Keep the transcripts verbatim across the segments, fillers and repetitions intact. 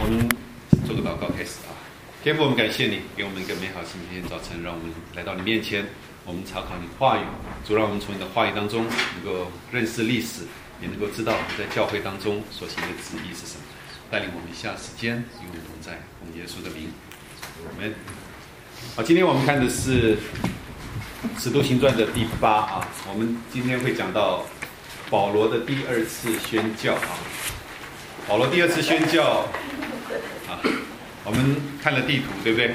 我们做个祷告开始啊。天父，我们感谢你给我们一个美好今天早晨，让我们来到你面前，我们查考你话语。主，让我们从你的话语当中能够认识历史，也能够知道你在教会当中所行的旨意是什么。带领我们下时间与我们同在，奉耶稣的名，我们好。今天我们看的是《使徒行传》的第八啊，我们今天会讲到保罗的第二次宣教啊。保罗第二次宣教啊，我们看了地图，对不对？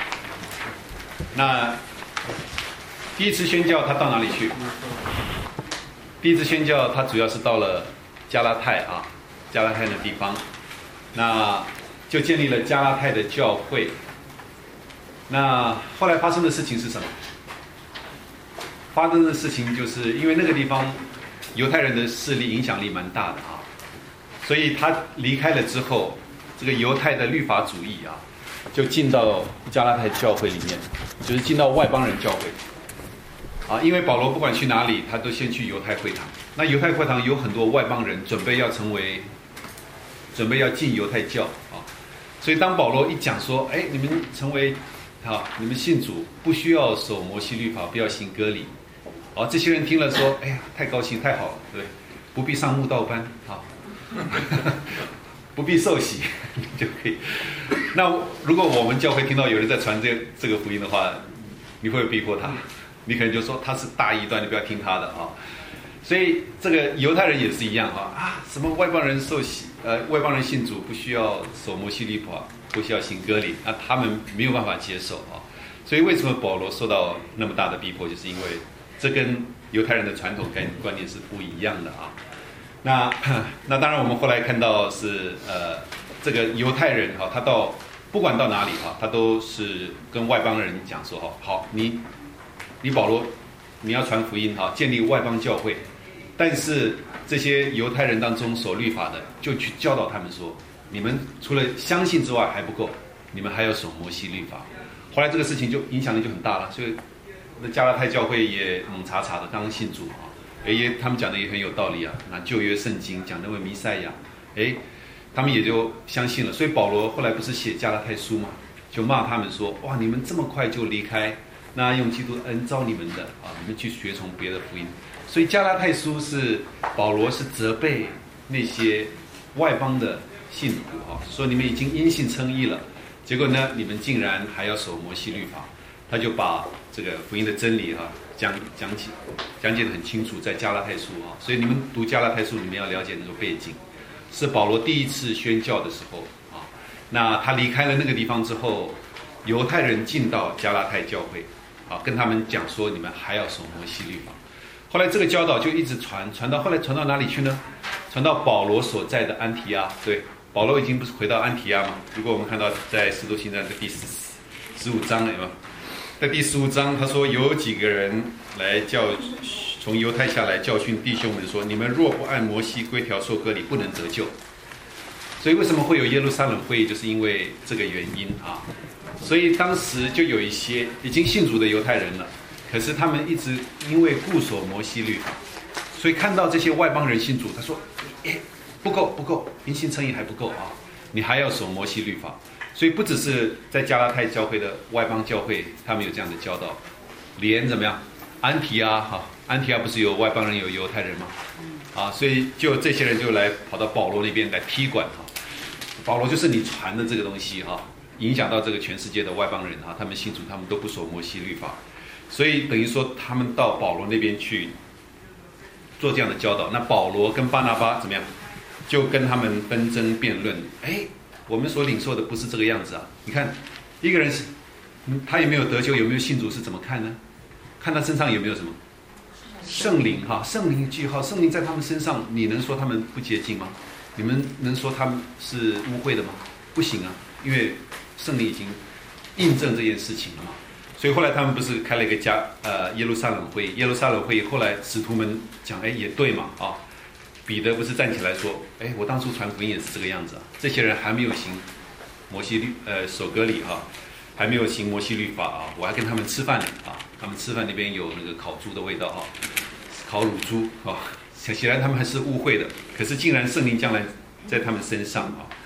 那第一次宣教他到哪里去？第一次宣教他主要是到了加拉太啊，加拉太的地方，那就建立了加拉太的教会。那后来发生的事情是什么？发生的事情就是因为那个地方犹太人的势力影响力蛮大的啊，所以他离开了之后，这个犹太的律法主义啊，就进到加拉太教会里面，就是进到外邦人教会啊。因为保罗不管去哪里，他都先去犹太会堂。那犹太会堂有很多外邦人准备要成为，准备要进犹太教啊。所以当保罗一讲说，哎，你们成为好，你们信主不需要守摩西律法，不要行割礼。哦，这些人听了说，哎呀，太高兴，太好了，对不对？不必上慕道班，好，不必受洗就可以。那如果我们教会听到有人在传这这个福音的话，你会不会逼迫他？你可能就说他是大异端，你不要听他的啊。所以这个犹太人也是一样啊啊，什么外邦人受洗，呃，外邦人信主不需要守摩西律法，不需要行割礼，那他们没有办法接受啊。所以为什么保罗受到那么大的逼迫，就是因为这跟犹太人的传统概念观念是不一样的啊。那那当然，我们后来看到是呃，这个犹太人哈，他到不管到哪里哈，他都是跟外邦人讲说哈，好，你你保罗，你要传福音哈，建立外邦教会，但是这些犹太人当中守律法的，就去教导他们说，你们除了相信之外还不够，你们还要守摩西律法。后来这个事情就影响力就很大了，所以那加拉太教会也猛查查的刚信主啊，也他们讲的也很有道理啊，拿旧约圣经讲那位弥赛亚，哎，他们也就相信了。所以保罗后来不是写加拉太书嘛，就骂他们说，哇，你们这么快就离开，那用基督的恩召你们的啊，你们去学从别的福音。所以加拉太书是保罗是责备那些外邦的信徒啊，说你们已经因信称义了。结果呢，你们竟然还要守摩西律法，他就把这个福音的真理哈、啊、讲讲解讲解得很清楚，在加拉太书啊，所以你们读加拉太书，你们要了解那个背景，是保罗第一次宣教的时候啊。那他离开了那个地方之后，犹太人进到加拉太教会啊，跟他们讲说，你们还要守摩西律法。后来这个教导就一直传传到后来传到哪里去呢？传到保罗所在的安提亚，对。保罗已经不是回到安提亚嘛？如果我们看到在《使徒行传》的第十十五章有没有？在第十五章，他说有几个人来教从犹太下来教训弟兄们说：你们若不按摩西规条受割礼，不能得救。所以为什么会有耶路撒冷会议，就是因为这个原因啊。所以当时就有一些已经信主的犹太人了，可是他们一直因为固守摩西律法，所以看到这些外邦人信主，他说：哎。不够不够，因信称义还不够啊！你还要守摩西律法，所以不只是在加拉太教会的外邦教会，他们有这样的教导，连怎么样？安提阿哈，安提阿不是有外邦人有犹太人吗？啊，所以就这些人就来跑到保罗那边来踢馆哈。保罗就是你传的这个东西哈，影响到这个全世界的外邦人哈，他们信主，他们都不守摩西律法，所以等于说他们到保罗那边去做这样的教导。那保罗跟巴拿巴怎么样？就跟他们纷争辩论，哎，我们所领受的不是这个样子啊！你看，一个人是，他有没有得救，有没有信主是怎么看呢？看他身上有没有什么圣灵哈，圣灵记号，圣灵在他们身上，你能说他们不洁净吗？你们能说他们是污秽的吗？不行啊，因为圣灵已经印证这件事情了嘛。所以后来他们不是开了一个加呃耶路撒冷会议，耶路撒冷会议后来使徒们讲，哎，也对嘛啊。彼得不是站起来说：“哎，我当初传福音也是这个样子啊！这些人还没有行摩西律呃守割礼哈、啊，还没有行摩西律法啊，我还跟他们吃饭呢啊！他们吃饭那边有那个烤猪的味道啊，烤乳猪啊，显然他们还是误会的。可是竟然圣灵将来在他们身上啊，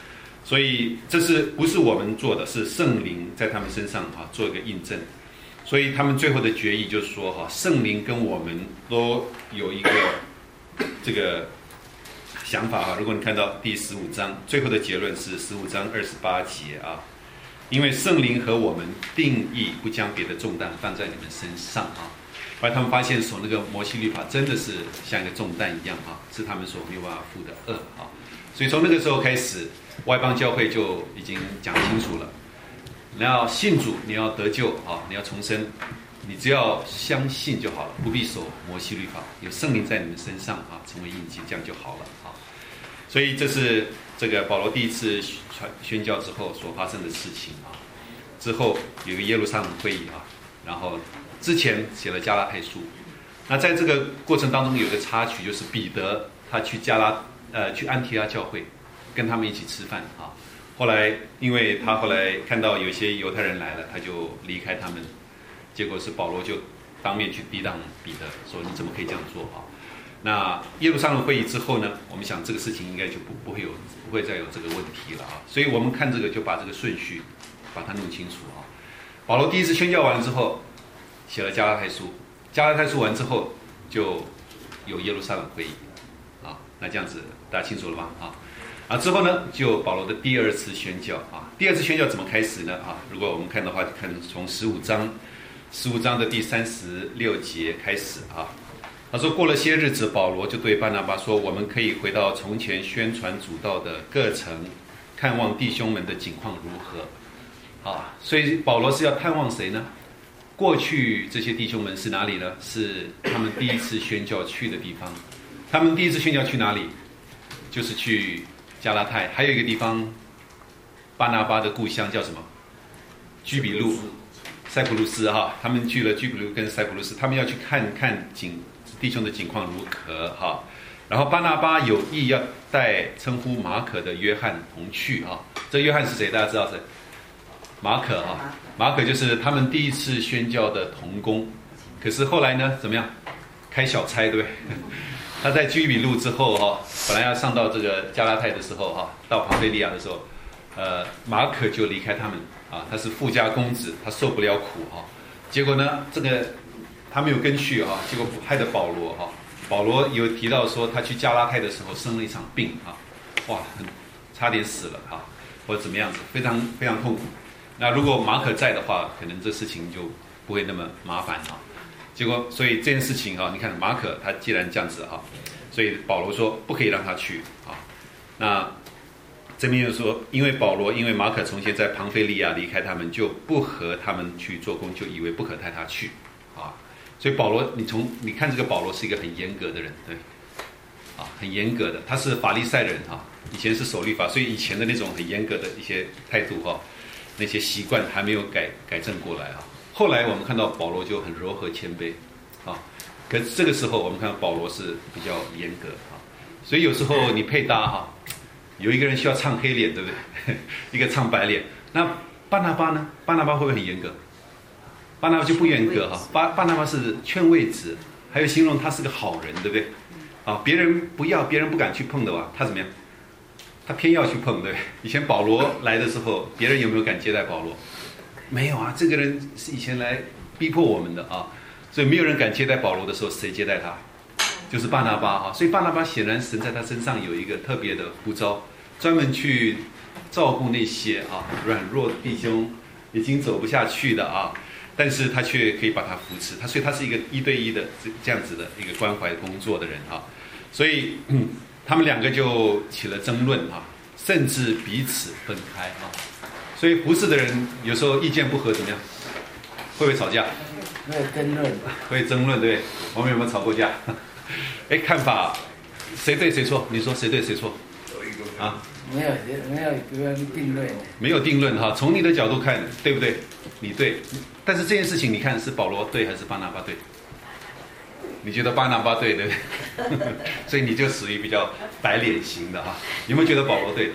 所以这是不是我们做的，是圣灵在他们身上啊做一个印证。所以他们最后的决议就是说哈，圣灵跟我们都有一个这个想法啊。如果你看到第十五章最后的结论是十五章二十八节啊，因为圣灵和我们定义不将别的重担放在你们身上啊。后来他们发现守那个摩西律法真的是像一个重担一样啊，是他们所没有办法负的恶啊。所以从那个时候开始，外邦教会就已经讲清楚了。你要信主，你要得救啊，你要重生，你只要相信就好了，不必守摩西律法，有圣灵在你们身上啊，成为印记，这样就好了啊。所以这是这个保罗第一次传宣教之后所发生的事情啊。之后有一个耶路撒冷会议啊，然后之前写了加拉太书。那在这个过程当中有一个插曲，就是彼得他去加拉呃去安提阿教会，跟他们一起吃饭啊。后来，因为他后来看到有些犹太人来了，他就离开他们。结果是保罗就当面去抵挡彼得，说你怎么可以这样做啊？那耶路撒冷会议之后呢，我们想这个事情应该就不不会有不会再有这个问题了啊。所以我们看这个就把这个顺序把它弄清楚啊。保罗第一次宣教完之后，写了加拉太书，加拉太书完之后就有耶路撒冷会议啊。那这样子大家清楚了吧？啊。啊，之后呢，就保罗的第二次宣教啊。第二次宣教怎么开始呢？啊，如果我们看的话，看从十五章，十五章的第三十六节开始啊。他说，过了些日子，保罗就对巴拿巴说：“我们可以回到从前宣传主道的各城，看望弟兄们的景况如何。”啊，所以保罗是要探望谁呢？过去这些弟兄们是哪里呢？是他们第一次宣教去的地方。他们第一次宣教去哪里？就是去加拉太，还有一个地方，巴拿巴的故乡叫什么？居比路、塞浦路斯哈。他们去了居比路跟塞浦路斯，他们要去看看景弟兄的景况如何哈。然后巴拿巴有意要带称呼马可的约翰同去哈。这约翰是谁？大家知道谁？马可哈。马可就是他们第一次宣教的同工。可是后来呢，怎么样？开小差，对不对？他在居比路之后哈，本来要上到这个加拉太的时候哈，到庞菲利亚的时候，呃，马可就离开他们啊，他是富家公子，他受不了苦哈。结果呢，这个他没有跟去啊，结果害得保罗哈。保罗有提到说，他去加拉太的时候生了一场病啊，哇，很差点死了啊，或者怎么样子，非常非常痛苦。那如果马可在的话，可能这事情就不会那么麻烦啊。结果，所以这件事情啊，你看马可他既然这样子啊，所以保罗说不可以让他去啊。那这边又说，因为保罗因为马可从前在庞菲利亚离开他们，就不和他们去做工，就以为不可带他去啊。所以保罗，你从你看这个保罗是一个很严格的人，对，啊，很严格的，他是法利赛人啊，以前是守律法，所以以前的那种很严格的一些态度哈、啊，那些习惯还没有改改正过来啊。后来我们看到保罗就很柔和谦卑，啊，可是这个时候我们看到保罗是比较严格啊，所以有时候你配搭哈、啊，有一个人需要唱黑脸，对不对？一个唱白脸。那巴拿巴呢？巴拿巴会不会很严格？巴拿巴就不严格哈、啊，巴巴拿巴是劝慰子，还有形容他是个好人，对不对？啊，别人不要，别人不敢去碰的话，他怎么样？他偏要去碰，对不对？以前保罗来的时候，别人有没有敢接待保罗？没有啊，这个人是以前来逼迫我们的啊，所以没有人敢接待保罗的时候，谁接待他？就是巴拿巴啊。所以巴拿巴显然神在他身上有一个特别的呼召，专门去照顾那些啊软弱的弟兄，已经走不下去的啊，但是他却可以把他扶持，他所以他是一个一对一的这样子的一个关怀工作的人啊，所以、嗯、他们两个就起了争论啊，甚至彼此分开啊。所以服侍的人有时候意见不合怎么样？会不会吵架？ 会争论。 会争论，对不对？我们有没有吵过架？哎，看法谁对谁错？你说谁对谁错？啊？ 没有没有没有定论。 没有定论哈，从你的角度看，对不对？你对，但是这件事情你看是保罗对还是巴拿巴对？你觉得巴拿巴对，对不对？所以你就属于比较白脸型的哈。有没有觉得保罗对？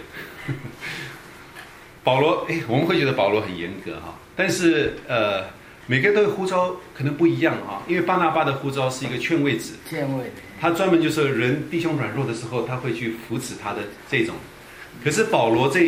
保罗，哎，我们会觉得保罗很严格哈，但是呃，每个人都有呼召可能不一样啊，因为巴拿巴的呼召是一个劝慰子， 劝慰， 他专门就是人弟兄软弱的时候，他会去扶持他的这种。可是保罗这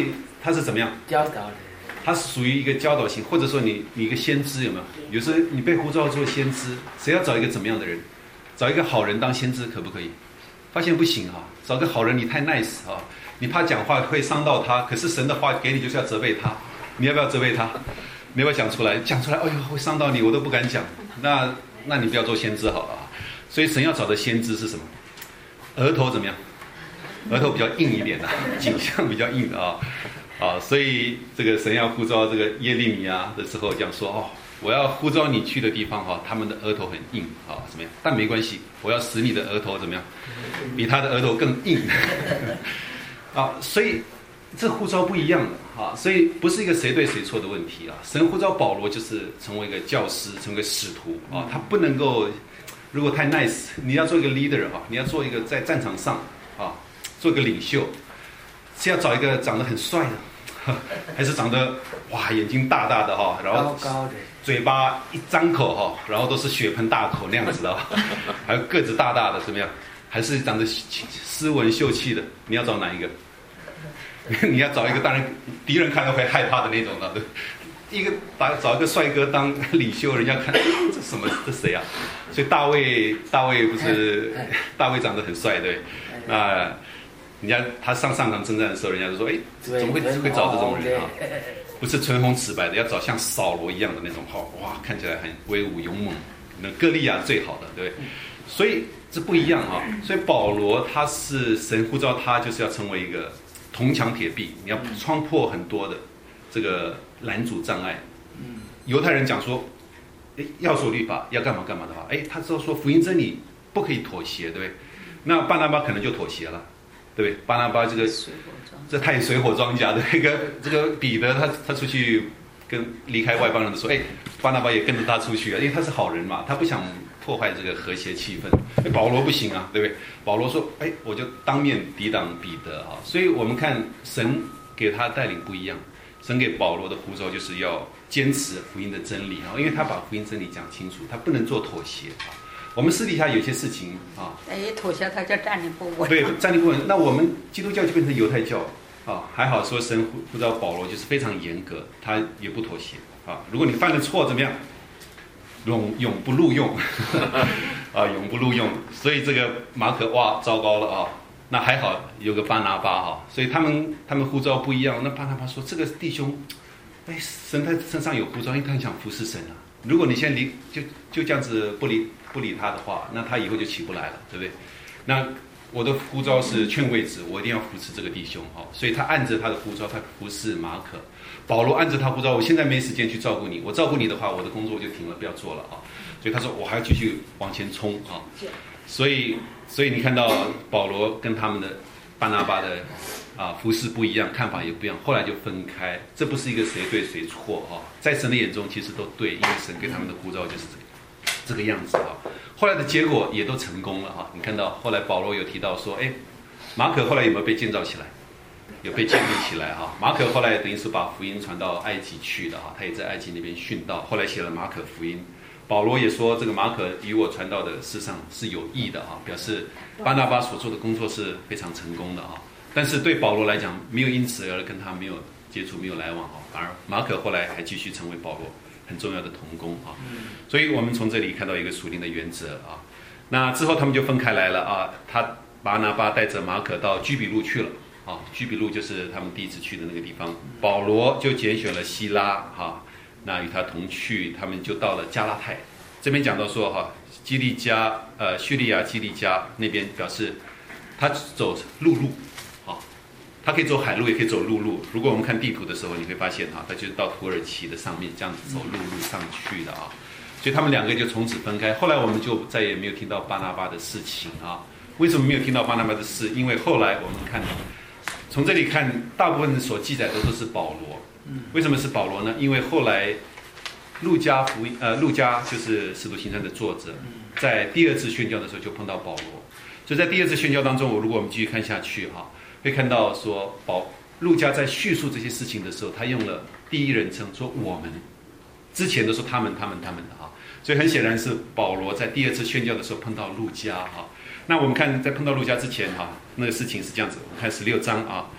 他是怎么样？ 教导的。 他是属于一个教导型，或者说你你一个先知有没有？有时候你被呼召做先知，谁要找一个怎么样的人？找一个好人当先知可不可以？发现不行啊，找个好人你太 nice 啊，你怕讲话会伤到他，可是神的话给你就是要责备他，你要不要责备他？你要不要讲出来？讲出来，哎呦会伤到你，我都不敢讲。那那你不要做先知好了啊。所以神要找的先知是什么？额头怎么样？额头比较硬一点的，颈项比较硬的啊。啊，所以这个神要呼召这个耶利米啊的时候，讲说哦，我要呼召你去的地方哈、哦，他们的额头很硬啊，怎么样？但没关系，我要使你的额头怎么样？比他的额头更硬啊，所以这呼召不一样的啊，所以不是一个谁对谁错的问题啊。神呼召保罗就是成为一个教师，成为一个使徒啊，他不能够如果太 nice， 你要做一个 leader 啊，你要做一个在战场上啊，做一个领袖，是要找一个长得很帅的。还是长得哇眼睛大大的哈，然后嘴巴一张口哈，然后都是血盆大口那样子的，还有个子大大的怎么样？还是长得斯文秀气的？你要找哪一个？你要找一个当然敌人看到会害怕的那种的，一个打找一个帅哥当领袖，人家看这什么这谁啊？所以大卫大卫不是大卫长得很帅对，那。人家他上上场征战的时候，人家就说：“哎，怎么会会找这种人啊？不是唇红齿白的，要找像扫罗一样的那种，哇，看起来很威武勇猛。那歌利亚最好的，对不对？所以这不一样啊。所以保罗他是神呼召他，就是要成为一个铜墙铁壁，你要穿破很多的这个拦阻障碍。犹太人讲说，哎，要守律法，要干嘛干嘛的话，哎，他知道说福音真理不可以妥协，对不对？那巴拿巴可能就妥协了。”对不对？巴拿巴这个，这太水火庄稼的一个这个彼得他他出去跟离开外邦人的时候，哎，巴拿巴也跟着他出去啊，因为他是好人嘛，他不想破坏这个和谐气氛。哎，保罗不行啊，对不对？保罗说，哎，我就当面抵挡彼得啊。所以我们看神给他带领不一样，神给保罗的呼召就是要坚持福音的真理啊，因为他把福音真理讲清楚，他不能做妥协啊。我们私底下有些事情啊， 哎，妥协他就站立不稳。 对，站立不稳。那我们基督教就变成犹太教啊。还好说神呼召保罗就是非常严格，他也不妥协啊。如果你犯了错怎么样？永永不录用啊，永不录用。所以这个马可哇，糟糕了啊。那还好有个巴拿巴哈，所以他们他们呼召不一样。那巴拿巴说这个弟兄，哎，神他身上有呼召，因为他很想服侍神啊。如果你先离就就这样子不理不理他的话，那他以后就起不来了，对不对？那我的呼召是劝慰子，我一定要扶持这个弟兄哦，所以他按着他的呼召，他服侍马可。保罗按着他呼召，我现在没时间去照顾你，我照顾你的话，我的工作就停了，不要做了啊。所以他说我还要继续往前冲啊。所以所以你看到保罗跟他们的巴拿巴的啊服侍不一样，看法也不一样，后来就分开。这不是一个谁对谁错啊，在神的眼中其实都对，因为神给他们的呼召就是这个。这个样子啊，后来的结果也都成功了哈。你看到后来保罗有提到说，哎，马可后来有没有被建造起来？有被建立起来哈。马可后来等于是把福音传到埃及去的哈，他也在埃及那边殉道，后来写了马可福音。保罗也说，这个马可与我传道的事上是有益的哈，表示巴拿巴所做的工作是非常成功的哈。但是对保罗来讲，没有因此而跟他没有接触、没有来往哈，反而马可后来还继续成为保罗很重要的同工啊，所以我们从这里看到一个属灵的原则啊。那之后他们就分开来了啊，他巴拿巴带着马可到居比路去了啊，居比路就是他们第一次去的那个地方。保罗就拣选了希拉哈，那与他同去，他们就到了加拉太。这边讲到说哈，基利加呃叙利亚基利加那边表示他走陆路。它可以走海路，也可以走陆路。如果我们看地图的时候，你会发现哈，它就是到土耳其的上面这样子走陆路上去的啊。所以他们两个就从此分开。后来我们就再也没有听到巴拿巴的事情啊。为什么没有听到巴拿巴的事？因为后来我们看，从这里看，大部分所记载的都是保罗。为什么是保罗呢？因为后来路加福音呃，路加就是使徒行传的作者，在第二次宣教的时候就碰到保罗。所以在第二次宣教当中，我如果我们继续看下去哈。会看到说，保路加在叙述这些事情的时候，他用了第一人称说我们，之前都是他们、他们、他们的哈，所以很显然是保罗在第二次宣教的时候碰到路加哈。那我们看在碰到路加之前哈，那个事情是这样子，我们看十六章啊，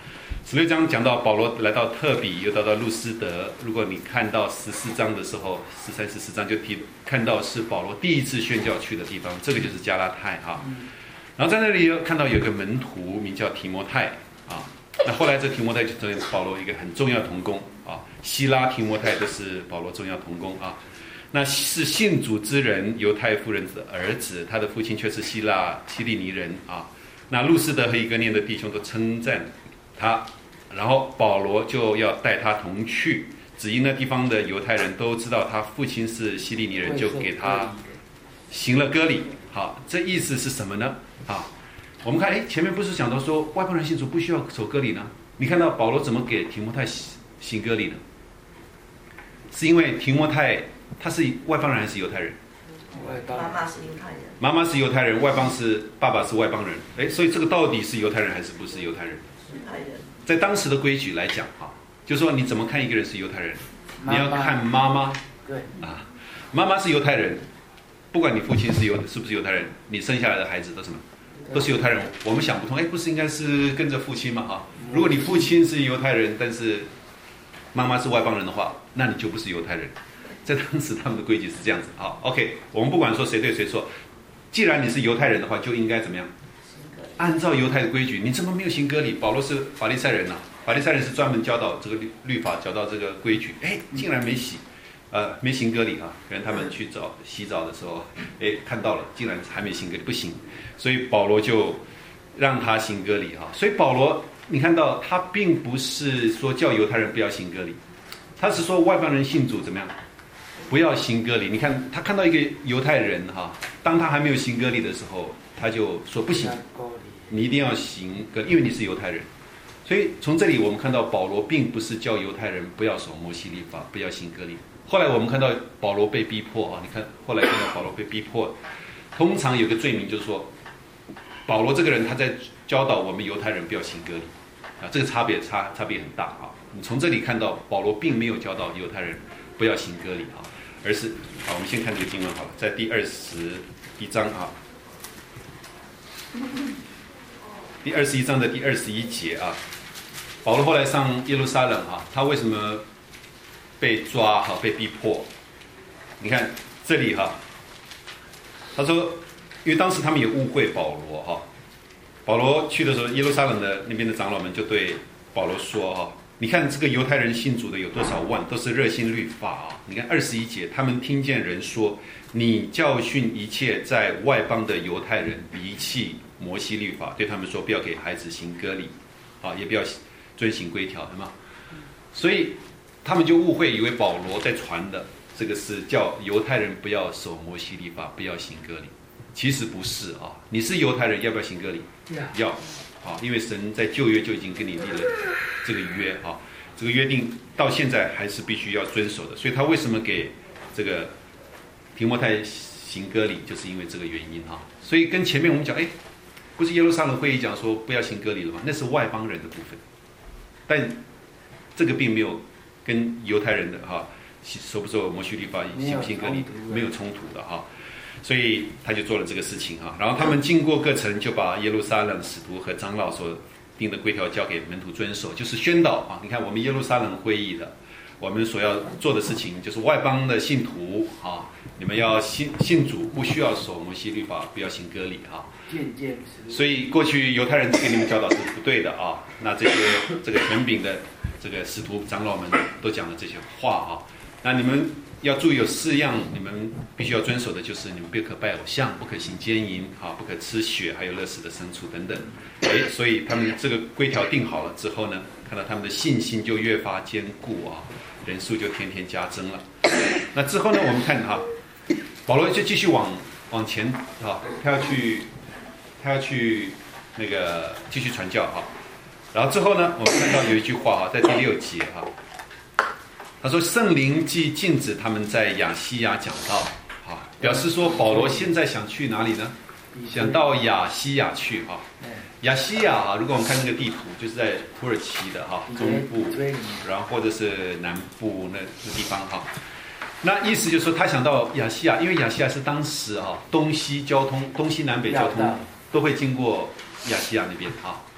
十六章讲到保罗来到特比，又到到路斯德。如果你看到十四章的时候，十三、十四章就提看到是保罗第一次宣教去的地方，这个就是加拉太啊。然后在那里又看到有个门徒名叫提摩太啊。那后来这提摩太就成为保罗一个很重要的同工啊。希拉、提摩太都是保罗重要同工啊。那是信主之人，犹太妇人的儿子，他的父亲却是希腊希利尼人啊。那路斯德和以哥念的弟兄都称赞他，然后保罗就要带他同去，只因那地方的犹太人都知道他父亲是希利尼人，就给他行了割礼。好，这意思是什么呢？啊，我们看，哎，前面不是讲到说外邦人信主不需要守割礼呢？你看到保罗怎么给提摩太行割礼呢？是因为提摩太他是外邦人还是犹太人？ 妈妈是犹太人， 妈妈是犹太人，外邦是爸爸是外邦人。哎，所以这个到底是犹太人还是不是犹太人？ 犹太人。 在当时的规矩来讲，哈，就说你怎么看一个人是犹太人？你要看妈妈。 对啊，妈妈是犹太人，不管你父亲是犹是不是犹太人，你生下来的孩子都什么？都是犹太人。我们想不通，哎，不是应该是跟着父亲吗？哈，如果你父亲是犹太人，但是妈妈是外邦人的话，那你就不是犹太人。在当时他们的规矩是这样子。好 ，OK， 我们不管说谁对谁错，既然你是犹太人的话，就应该怎么样？按照犹太的规矩，你怎么没有行割礼？保罗是法利赛人呐、啊，法利赛人是专门教导这个律律法，教导这个规矩。哎，竟然没洗，呃，没行割礼啊！可能他们去找洗澡的时候，哎，看到了，竟然还没行割礼，不行，所以保罗就让他行割礼啊。所以保罗，你看到他并不是说叫犹太人不要行割礼，他是说外邦人信主怎么样？不要行割礼。你看他看到一个犹太人哈，当他还没有行割礼的时候，他就说不行，你一定要行割，因为你是犹太人。所以从这里我们看到保罗并不是叫犹太人不要守摩西律法，不要行割礼。后来我们看到保罗被逼迫啊，你看后来看到保罗被逼迫，通常有个罪名就是说，保罗这个人他在教导我们犹太人不要行割礼啊，这个差别差差别很大啊。你从这里看到保罗并没有教导犹太人不要行割礼啊，而是好，我们先看这个经文好了，在第二十一章啊，第二十一章的第二十一节啊，保罗后来上耶路撒冷啊，他为什么被抓哈、被逼迫？你看这里哈，他说，因为当时他们也误会保罗哈，保罗去的时候，耶路撒冷的那边的长老们就对保罗说哈。你看这个犹太人信主的有多少万，都是热心律法啊！你看二十一节，他们听见人说，你教训一切在外邦的犹太人离弃摩西律法，对他们说不要给孩子行割礼，啊，也不要遵行规条，对吗？所以他们就误会，以为保罗在传的这个是叫犹太人不要守摩西律法，不要行割礼。其实不是啊！你是犹太人，要不要行割礼？要。啊，因为神在旧约就已经跟你立了这个约啊，这个约定到现在还是必须要遵守的。所以他为什么给这个提摩太行割礼，就是因为这个原因啊。所以跟前面我们讲，哎，不是耶路撒冷会议讲说不要行割礼了吗？那是外邦人的部分，但这个并没有跟犹太人的哈守不守摩西律法、行不行割礼没有冲突的哈。所以他就做了这个事情啊，然后他们经过各城，就把耶路撒冷使徒和长老所定的规条交给门徒遵守，就是宣导啊。你看我们耶路撒冷会议的，我们所要做的事情就是外邦的信徒啊，你们要信信主，不需要守摩西律法，不要行割礼啊。所以过去犹太人给你们教导是不对的啊。那这些这个权柄的这个使徒长老们都讲了这些话啊。那你们要注意有四样你们必须要遵守的，就是你们不可拜偶像，不可行奸淫啊，不可吃血，还有勒死的牲畜等等。哎，所以他们这个规条定好了之后呢，看到他们的信心就越发坚固啊，人数就天天加增了。那之后呢，我们看哈，保罗就继续往往前啊，他要去他要去那个继续传教哈。然后之后呢，我们看到有一句话哈，在第六节哈。他说：“圣灵既禁止他们在亚细亚讲道，啊，表示说保罗现在想去哪里呢？想到亚细亚去啊。亚细亚啊，如果我们看那个地图，就是在土耳其的哈中部，然后或者是南部那那地方哈。那意思就是说，他想到亚细亚，因为亚细亚是当时啊东西交通、东西南北交通都会经过亚细亚那边啊。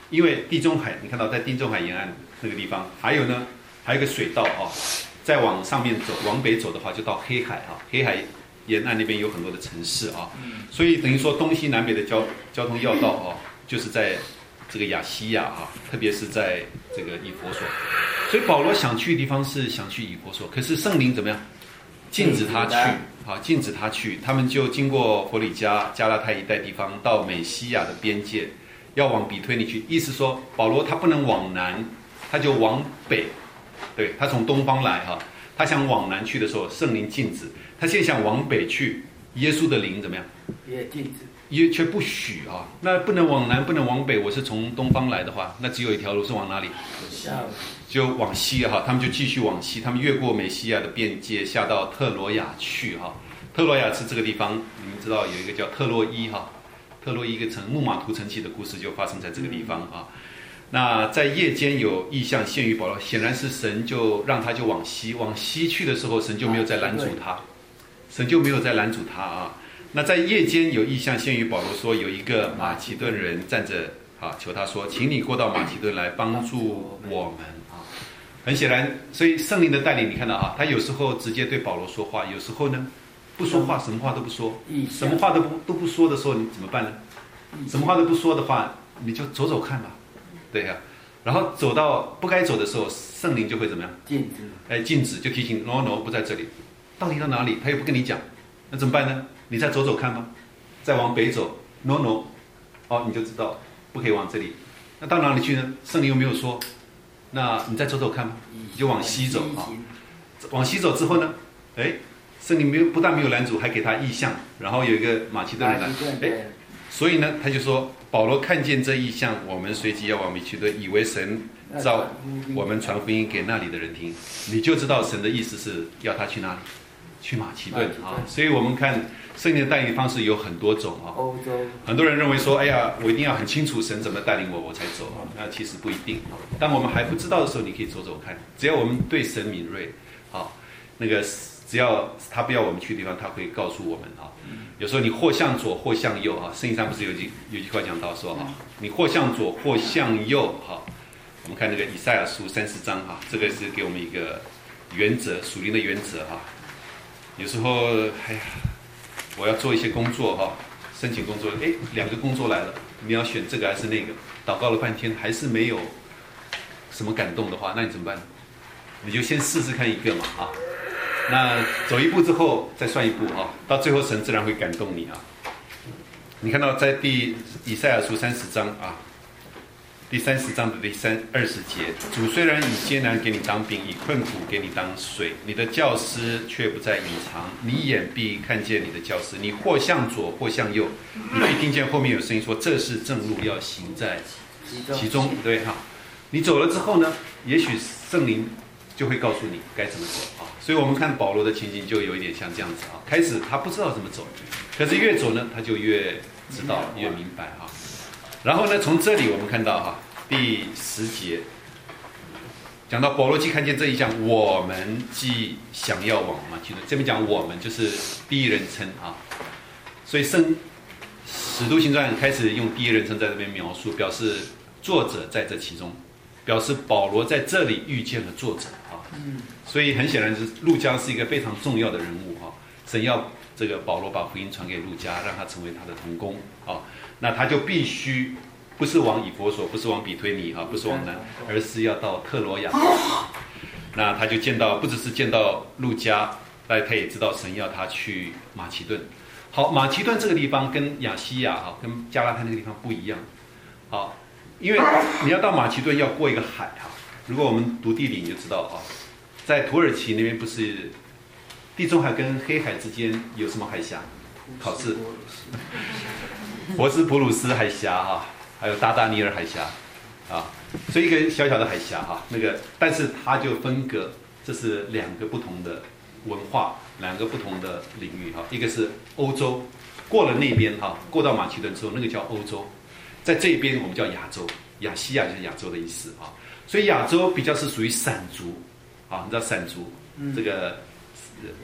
因为地中海，你看到在地中海沿岸那个地方，还有呢，还有一个水道啊，再往上面走，往北走的话，就到黑海啊，黑海沿岸那边有很多的城市啊，所以等于说东西南北的交交通要道啊，就是在这个亚细亚啊，特别是在这个以弗所，所以保罗想去的地方是想去以弗所，可是圣灵怎么样？禁止他去，好，禁止他去，他们就经过弗里加、加拉太一带地方，到美西亚的边界，要往比推尼去。意思说，保罗他不能往南，他就往北，对，他从东方来哈，他想往南去的时候，圣灵禁止，他现在想往北去，耶稣的灵怎么样？ 也禁止， 也却不许啊，那不能往南，不能往北。我是从东方来的话，那只有一条路是往哪里？ 下就往西哈，他们就继续往西，他们越过美西亚的边界，下到特罗亚去哈。特罗亚是这个地方，你们知道有一个叫特洛伊哈，特洛伊一个城木马屠城记的故事就发生在这个地方啊。那在夜间有异象现于保罗，显然是神就让他就往西，往西去的时候，神就没有再拦阻他，神就没有再拦阻他啊。那在夜间有异象现于保罗说，有一个马其顿人站着啊，求他说，请你过到马其顿来帮助我们。很显然，所以圣灵的带领，你看到啊，他有时候直接对保罗说话，有时候呢不说话，什么话都不说，什么话都不都不说的时候，你怎么办呢？什么话都不说的话，你就走走看吧，对呀、啊。然后走到不该走的时候，圣灵就会怎么样？ 禁止， 哎，禁止就提醒 ，no no 不在这里，到底到哪里？他又不跟你讲，那怎么办呢？你再走走看吧，再往北走 ，no no， 哦，你就知道不可以往这里。那到哪里去呢？圣灵又没有说。那你再走走看吧，你就往西走啊。往西走之后呢，哎，圣灵没有不但没有拦阻，还给他异象，然后有一个马其顿人来，哎，所以呢，他就说保罗看见这异象，我们随即要往米去的，以为神召我们传福音给那里的人听，你就知道神的意思是要他去哪里，去马其顿啊。所以我们看圣灵的带领方式有很多种啊。 欧洲很多人认为说，哎呀，我一定要很清楚神怎么带领我，我才走啊。那其实不一定。当我们还不知道的时候，你可以走走看。只要我们对神敏锐，啊，那个只要他不要我们去的地方，他会告诉我们啊。有时候你或向左，或向右啊。圣经上不是有句有句话讲到说啊，你或向左，或向右哈。我们看那个以赛亚书三十章哈，这个是给我们一个原则，属灵的原则哈。有时候，哎呀。我要做一些工作哈，申请工作，哎，两个工作来了，你要选这个还是那个？祷告了半天还是没有什么感动的话，那你怎么办？你就先试试看一个嘛啊。那走一步之后再算一步啊，到最后神自然会感动你啊。你看到在第以赛亚书三十章啊，第三十章的第三二十节，主虽然以艰难给你当饼，以困苦给你当水，你的教师却不再隐藏，你眼必看见你的教师，你或向左或向右，你必听见后面有声音说，这是正路，要行在其中。对哈，你走了之后呢，也许圣灵就会告诉你该怎么走啊。所以我们看保罗的情景就有一点像这样子啊，开始他不知道怎么走，可是越走呢，他就越知道越明白啊。然后呢，从这里我们看到哈，第十节讲到保罗既看见这一项，我们既想要往马其顿，这边讲我们就是第一人称啊，所以圣使徒行传开始用第一人称在这边描述，表示作者在这其中，表示保罗在这里遇见了作者啊，所以很显然是路加是一个非常重要的人物啊，神要这个保罗把福音传给路加，让他成为他的同工啊。那他就必须不是往以弗所，不是往比推尼哈，不是往南，而是要到特罗亚。那他就见到，不只是见到路加，但他也知道神要他去马其顿。好，马其顿这个地方跟亚细亚哈，跟加拉太那个地方不一样。好，因为你要到马其顿要过一个海哈。如果我们读地理你就知道啊，在土耳其那边不是地中海跟黑海之间有什么海峡？考试。博斯普鲁斯海峡哈，还有达达尼尔海峡，啊，所以一个小小的海峡哈，那个，但是它就分隔，这是两个不同的文化，两个不同的领域哈，一个是欧洲，过了那边哈，过到马其顿之后，那个叫欧洲，在这边我们叫亚洲，亚细亚就是亚洲的意思啊，所以亚洲比较是属于散族，啊，你知道散族这个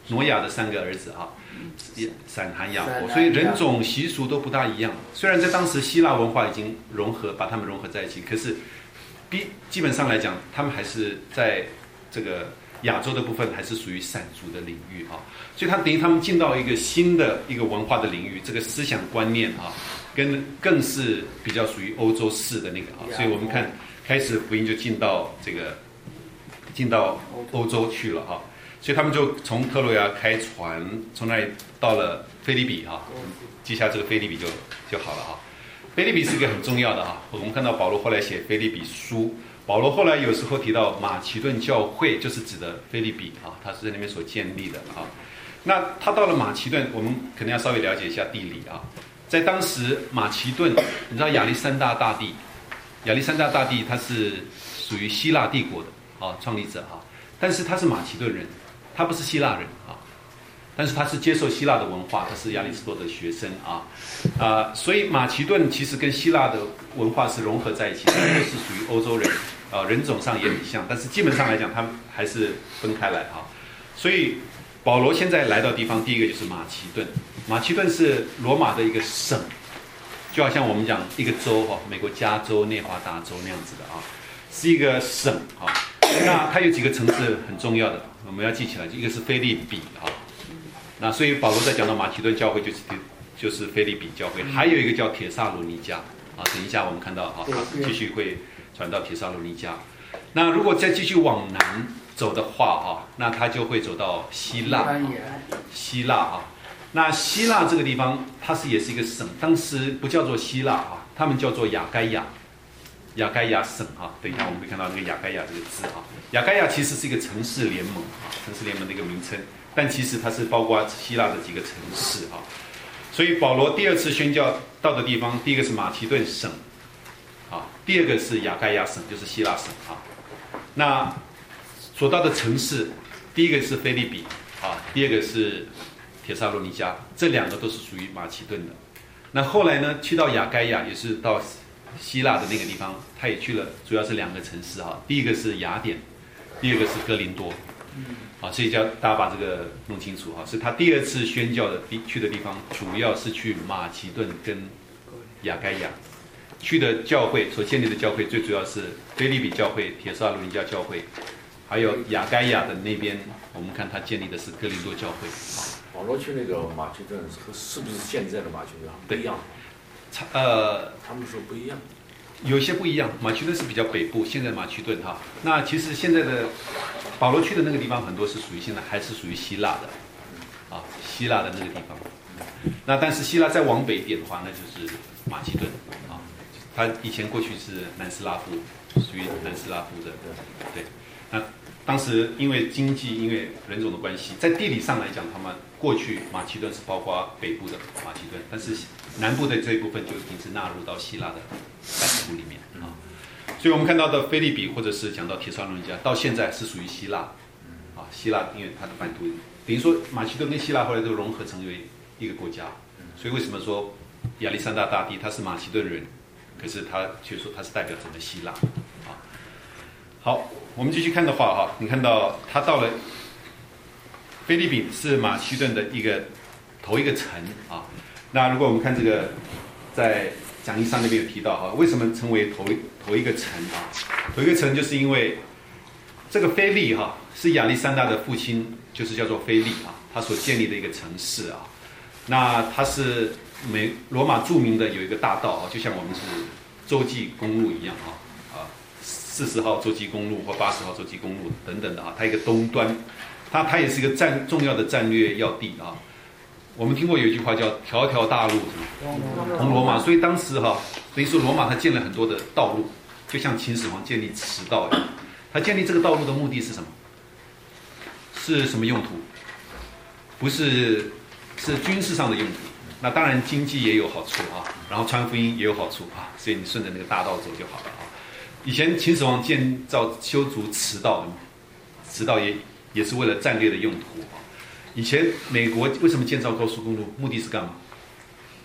挪亚的三个儿子啊，闪含雅伯，所以人种习俗都不大一样。虽然在当时希腊文化已经融合，把他们融合在一起，可是比基本上来讲，他们还是在这个亚洲的部分还是属于闪族的领域啊。所以他等于他们进到一个新的一个文化的领域，这个思想观念啊，跟更是比较属于欧洲式的那个啊。所以我们看开始福音就进到这个进到欧洲去了哈。所以他们就从特洛亚开船，从那里到了腓立比哈，记下这个腓立比就就好了哈。腓立比是一个很重要的哈，我们看到保罗后来写腓立比书，保罗后来有时候提到马其顿教会，就是指的腓立比啊，他是在那边所建立的啊。那他到了马其顿，我们可能要稍微了解一下地理啊。在当时马其顿，你知道亚历山大大帝，亚历山大大帝他是属于希腊帝国的啊创立者啊，但是他是马其顿人。他不是希腊人啊，但是他是接受希腊的文化，他是亚里士多德的学生啊，啊、呃，所以马其顿其实跟希腊的文化是融合在一起，他们都是属于欧洲人，啊、呃，人种上也很像，但是基本上来讲，他们还是分开来啊。所以保罗现在来到地方，第一个就是马其顿，马其顿是罗马的一个省，就好像我们讲一个州哈，美国加州、内华达州那样子的啊，是一个省啊。那它有几个城市很重要的，我们要记起来，一个是腓立比啊。那所以保罗在讲到马其顿教会就是就是腓立比教会，还有一个叫帖撒罗尼迦啊。等一下我们看到啊，继续会传到帖撒罗尼迦。那如果再继续往南走的话啊，那它就会走到希腊啊，希腊啊。那希腊这个地方它是也是一个省，当时不叫做希腊啊，他们叫做亚该亚。亚该亚省啊，等一下我们会看到那个亚该亚这个字啊。亚该亚其实是一个城市联盟啊，城市联盟的一个名称，但其实它是包括希腊的几个城市啊。所以保罗第二次宣教到的地方，第一个是马其顿省啊，第二个是亚该亚省，就是希腊省啊。那所到的城市，第一个是腓立比啊，第二个是帖撒罗尼迦，这两个都是属于马其顿的。那后来呢，去到亚该亚，也是到希腊的那个地方，他也去了，主要是两个城市哈，第一个是雅典，第二个是哥林多，啊，所以叫大家把这个弄清楚哈，是他第二次宣教的地去的地方，主要是去马其顿跟亚该亚，去的教会所建立的教会，最主要是腓立比教会、帖撒罗尼迦教会，还有亚该亚的那边，我们看他建立的是哥林多教会。 保罗去那个马其顿和是不是现在的马其顿不一样？ 呃， 他们说不一样， 有些不一样。马其顿是比较北部，现在马其顿哈。那其实现在的保罗去的那个地方很多是属于现在还是属于希腊的，啊，希腊的那个地方。那但是希腊再往北一点的话，那就是马其顿啊。他以前过去是南斯拉夫，属于南斯拉夫的，对。那当时因为经济、因为人种的关系，在地理上来讲，他们过去马其顿是包括北部的马其顿，但是南部的这一部分就已经是纳入到希腊的版图里面啊。所以我们看到的腓立比或者是讲到帖撒罗尼迦，到现在是属于希腊啊。希腊因为它的版图等于说马其顿跟希腊后来都融合成为一个国家，所以为什么说亚历山大大帝他是马其顿人，可是他却说他是代表整个希腊啊。好，我们继续看的话哈，你看到他到了腓立比是马其顿的一个头一个城啊。那如果我们看这个在讲义上那边有提到哈，为什么称为头头一个城啊？头一个城就是因为这个腓利哈是亚历山大的父亲，就是叫做腓利啊，他所建立的一个城市啊。那它是美罗马著名的有一个大道啊，就像我们是洲际公路一样啊啊，四十号洲际公路或八十号洲际公路等等的啊，它一个东端，它它也是一个战重要的战略要地啊。我们听过有一句话叫条条大路什么通罗马，所以当时哈、啊、等于说罗马它建了很多的道路，就像秦始皇建立驰道一样。他建立这个道路的目的是什么？是什么用途？不是是军事上的用途。那当然经济也有好处啊，然后传福音也有好处啊，所以你顺着那个大道走就好了啊。以前秦始皇建造修筑驰道，驰道也也是为了战略的用途啊。以前美国为什么建造高速公路？目的是干嘛？干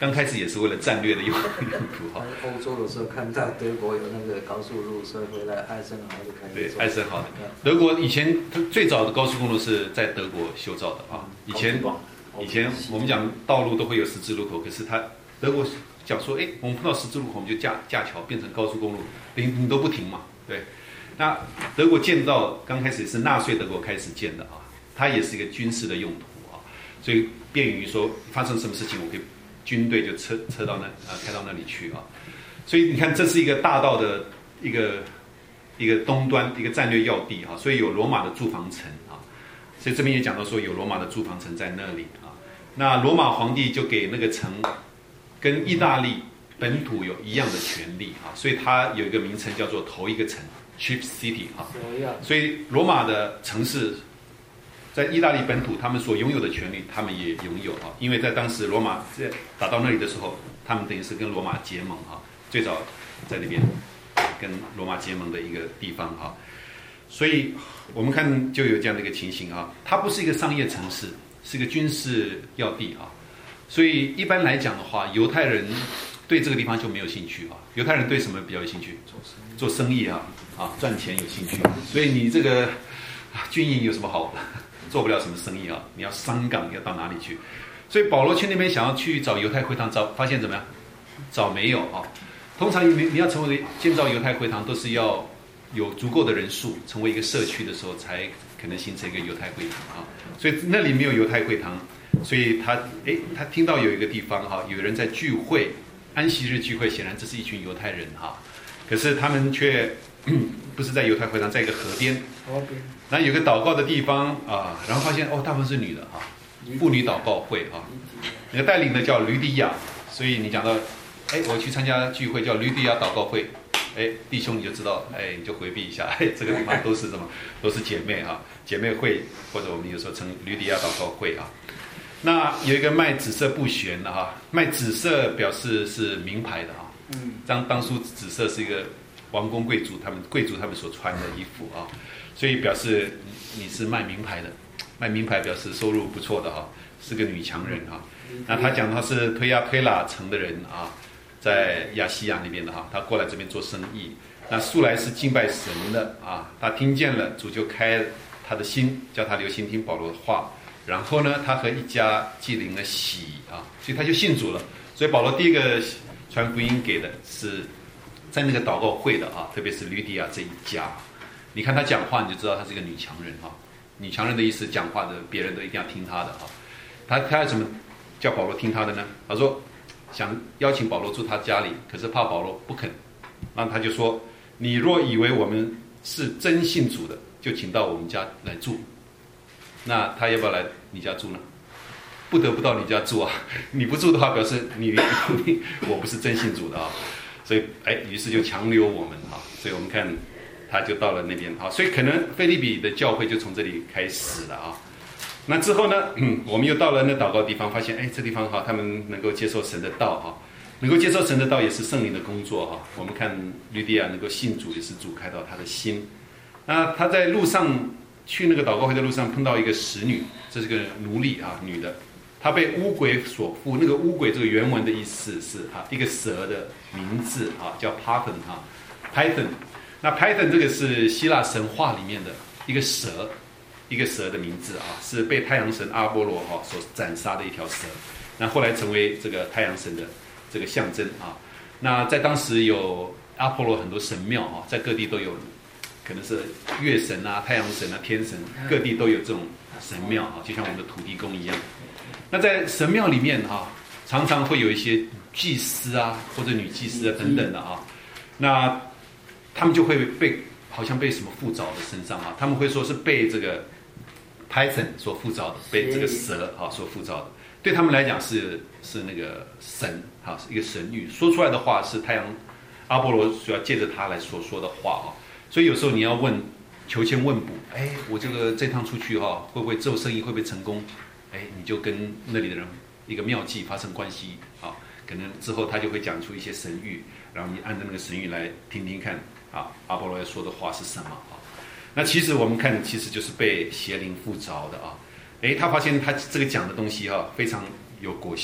刚开始也是为了战略的用用途哈。 欧洲的时候看到德国有那个高速路，所以回来艾森豪就开始对，艾森豪的。德国以前最早的高速公路是在德国修造的啊。以前以前我们讲道路都会有十字路口，可是他德国讲说，哎，我们碰到十字路口，我们就架架桥变成高速公路，你你都不停嘛，对。那德国建造刚开始也是纳粹德国开始建的啊，它也是一个军事的用途啊，所以便于说发生什么事情，我可以军队就撤撤到那啊开到那里去啊。所以你看，这是一个大道的一个一个东端一个战略要地啊，所以有罗马的驻防城啊，所以这边也讲到说有罗马的驻防城在那里啊。那罗马皇帝就给那个城跟意大利本土有一样的权利啊，所以它有一个名称叫做头一个城 ，Chief City 啊。所以罗马的城市在意大利本土，他们所拥有的权利，他们也拥有啊。因为在当时罗马在打到那里的时候，他们等于是跟罗马结盟啊，最早在那边跟罗马结盟的一个地方啊。所以我们看就有这样的一个情形啊，它不是一个商业城市，是一个军事要地啊。所以一般来讲的话，犹太人对这个地方就没有兴趣啊。犹太人对什么比较有兴趣？做生意啊，啊，赚钱有兴趣。所以你这个军营有什么好的？做不了什么生意啊。你要商港要到哪里去？所以保罗去那边想要去找犹太会堂，找发现怎么样？找没有啊。通常你你要成为建造犹太会堂，都是要有足够的人数，成为一个社区的时候，才可能形成一个犹太会堂啊。所以那里没有犹太会堂。所以他诶，他听到有一个地方哈，有人在聚会，安息日聚会，显然这是一群犹太人哈，可是他们却不是在犹太会堂，在一个河边，河边，然后有个祷告的地方啊，然后发现哦，大部分是女的哈，妇女祷告会啊，那个带领的叫吕底亚，所以你讲到，哎，我去参加聚会叫吕底亚祷告会，哎，弟兄你就知道，哎，你就回避一下，哎，这个地方都是什么？都是姐妹啊，姐妹会，或者我们有时候称吕底亚祷告会啊。那有一个卖紫色布旋的哈，卖紫色表示是名牌的哈。嗯，当当初紫色是一个王公贵族他们贵族他们所穿的衣服啊，所以表示你是卖名牌的，卖名牌表示收入不错的哈，是个女强人哈。那他讲他是推亚推拉城的人啊，在亚细亚那边的哈，他过来这边做生意。那素来是敬拜神的啊，他听见了主就开他的心，叫他留心听保罗的话。然后呢，他和一家既领了喜啊，所以他就信主了。所以保罗第一个传福音给的是在那个祷告会的啊，特别是吕底亚这一家。你看他讲话，你就知道他是一个女强人啊。女强人的意思，讲话的别人都一定要听他的啊。他他要怎么叫保罗听他的呢？他说想邀请保罗住他家里，可是怕保罗不肯，那他就说：你若以为我们是真信主的，就请到我们家来住。那他要不要来你家住呢？不得不到你家住啊！你不住的话，表示你你我不是真信主的啊。所以哎，于是就强留我们啊。所以我们看他就到了那边啊。所以可能腓立比的教会就从这里开始了啊。那之后呢，嗯，我们又到了那祷告地方，发现哎，这地方哈，他们能够接受神的道啊，能够接受神的道也是圣灵的工作哈。我们看吕底亚能够信主，也是主开到他的心。那他在路上。去那个祷告会的路上碰到一个使女，这是个奴隶啊，女的，她被巫鬼所附。那个巫鬼这个原文的意思是啊，一个蛇的名字啊，叫 Python 啊 ，Python。那 Python 这个是希腊神话里面的一个蛇，一个蛇的名字啊，是被太阳神阿波罗哈所斩杀的一条蛇。那后来成为这个太阳神的这个象征啊。那在当时有阿波罗很多神庙啊，在各地都有。可能是月神啊、太阳神啊、天神，各地都有这种神庙啊，就像我们的土地公一样。那在神庙里面啊，常常会有一些祭司啊，或者女祭司啊等等的啊，那他们就会被好像被什么附着的身上啊，他们会说是被这个 Python 所附着的，被这个蛇啊所附着的。对他们来讲是是那个神啊，是一个神谕，说出来的话是太阳阿波罗所要借着他来所说的话啊。所以有时候你要问，求签问卜，哎，我这个这趟出去哈、哦，会不会做生意会不会成功？哎，你就跟那里的人一个妙计发生关系啊，可能之后他就会讲出一些神谕，然后你按照那个神谕来听听看啊，阿波罗要说的话是什么啊？那其实我们看，其实就是被邪灵附着的啊。哎，他发现他这个讲的东西哈、啊，非常有果效，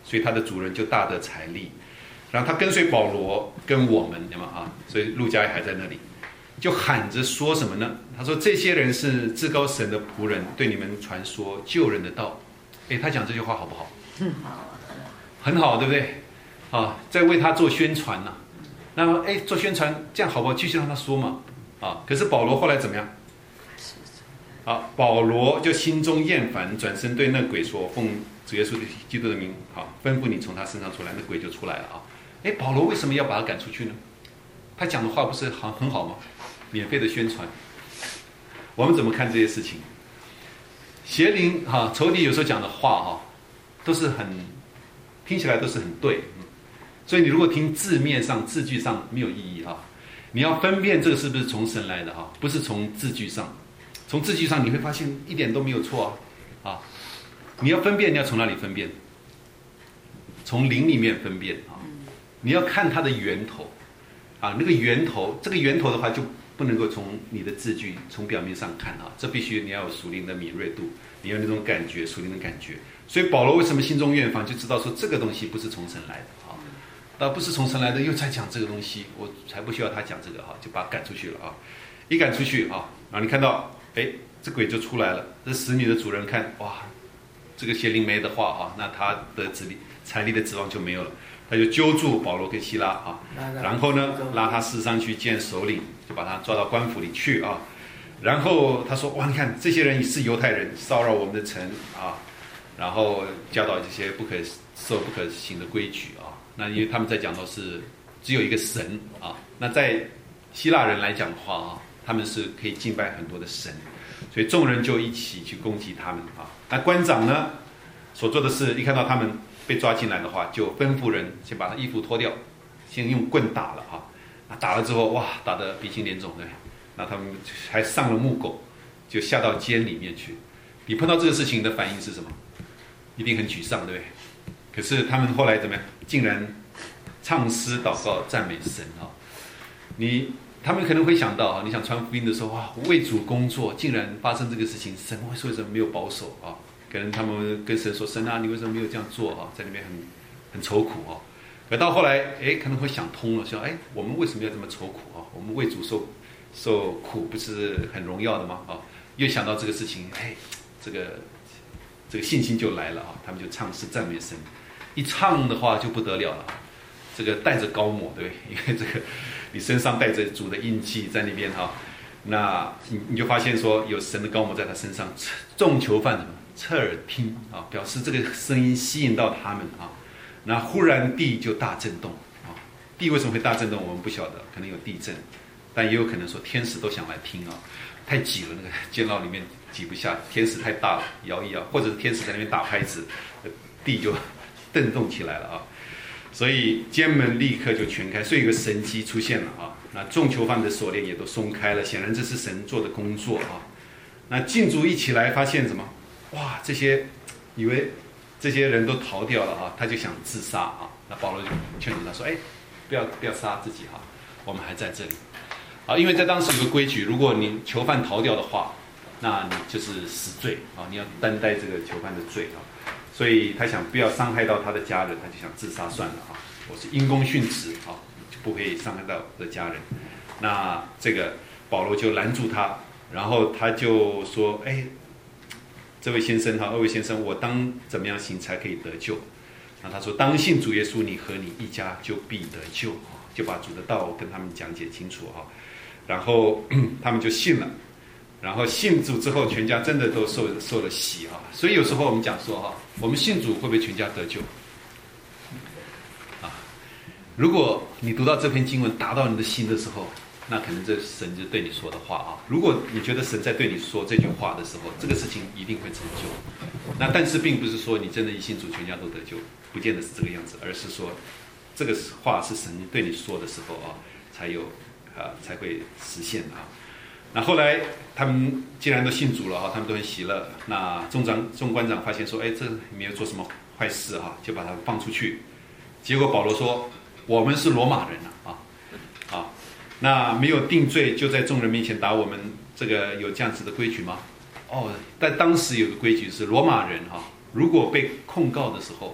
所以他的主人就大得财力。然后他跟随保罗跟我们，对吗？啊，所以路加也还在那里，就喊着说什么呢？他说这些人是至高神的仆人，对你们传说救人的道。哎，他讲这句话好不好？ 嗯，好， 很好，对不对？啊，在为他做宣传呢、啊。那么，哎，做宣传这样好不好？继续让他说嘛。啊，可是保罗后来怎么样？啊，保罗就心中厌烦，转身对那鬼说：“奉主耶稣基督的名，好，吩咐你从他身上出来。”那鬼就出来了啊。哎，保罗为什么要把他赶出去呢？他讲的话不是很很好吗？免费的宣传。我们怎么看这些事情？邪灵哈、啊，仇敌有时候讲的话哈、啊，都是很听起来都是很对。所以你如果听字面上、字句上没有意义啊，你要分辨这个是不是从神来的哈，不是从字句上。从字句上你会发现一点都没有错啊，啊，你要分辨，你要从哪里分辨？从灵里面分辨啊，你要看它的源头，啊，那个源头，这个源头的话就不能够从你的字句从表面上看啊，这必须你要有属灵的敏锐度，你有那种感觉，属灵的感觉。所以保罗为什么心中怨烦，就知道说这个东西不是从神来的啊，倒不是从神来的，又在讲这个东西，我才不需要他讲这个哈，就把他赶出去了啊，一赶出去啊，然后你看到。哎，这鬼就出来了。这使女的主人看，哇，这个邪灵没的话啊，那他的子力财力的指望就没有了。他就揪住保罗跟希拉啊，然后呢，拉他四上去见首领，就把他抓到官府里去啊。然后他说，哇，你看这些人是犹太人，骚扰我们的城啊，然后教导这些不可受不可行的规矩啊。那因为他们在讲到是只有一个神啊，那在希腊人来讲的话啊。他们是可以敬拜很多的神，所以众人就一起去攻击他们啊。那官长呢，所做的事，一看到他们被抓进来的话，就吩咐人先把他衣服脱掉，先用棍打了啊。那打了之后，哇，打得鼻青脸肿的，那他们还上了木狗，就下到监里面去。你碰到这个事情的反应是什么？一定很沮丧，对不对？可是他们后来怎么样？竟然唱诗祷告赞美神啊！你。他们可能会想到啊，你想传福音的时候哇，为主工作，竟然发生这个事情，神为什么没有保守啊？可能他们跟神说：“神啊，你为什么没有这样做啊？”在那边很很愁苦啊。可到后来，哎，可能会想通了，说：“哎，我们为什么要这么愁苦啊？我们为主受受苦，不是很荣耀的吗？”啊，又想到这个事情，哎，这个这个信心就来了啊。他们就唱诗赞美神，一唱的话就不得了了，这个带着高抹，对，因为这个。你身上带着主的印记在那边哈，那你你就发现说有神的高抹在他身上，众囚犯什么侧耳听啊，表示这个声音吸引到他们啊，那忽然地就大震动啊，地为什么会大震动我们不晓得，可能有地震，但也有可能说天使都想来听啊，太挤了，那个监牢里面挤不下，天使太大了，摇一摇，或者是天使在那边打拍子，地就震动起来了啊。所以监门立刻就全开，所以有个神迹出现了啊！那众囚犯的锁链也都松开了，显然这是神做的工作啊！那禁足一起来，发现什么？哇，这些以为这些人都逃掉了啊，他就想自杀啊！那保罗就劝阻他说：“哎，不要不要杀自己哈、啊，我们还在这里啊！因为在当时有个规矩，如果你囚犯逃掉的话，那你就是死罪啊，你要担待这个囚犯的罪啊。”所以他想不要伤害到他的家人，他就想自杀算了啊！我是因公殉职啊，就不会伤害到我的家人。那这个保罗就拦住他，然后他就说：“哎，这位先生哈，二位先生，我当怎么样行才可以得救？”那他说：“当信主耶稣，你和你一家就必得救。”就把主的道跟他们讲解清楚哈，然后他们就信了。然后信主之后，全家真的都受受了洗啊！所以有时候我们讲说哈，我们信主会不会全家得救？啊，如果你读到这篇经文打到你的心的时候，那可能这神就对你说的话啊。如果你觉得神在对你说这句话的时候，这个事情一定会成就。那但是并不是说你真的一信主全家都得救，不见得是这个样子，而是说这个话是神对你说的时候啊，才有啊才会实现啊。那后来他们既然都信主了哈，他们都很喜乐。那众长众官长发现说，哎，这没有做什么坏事哈，就把他放出去。结果保罗说，我们是罗马人啊，啊，那没有定罪，就在众人面前打我们，这个有这样子的规矩吗？哦，但当时有个规矩是，罗马人哈，如果被控告的时候，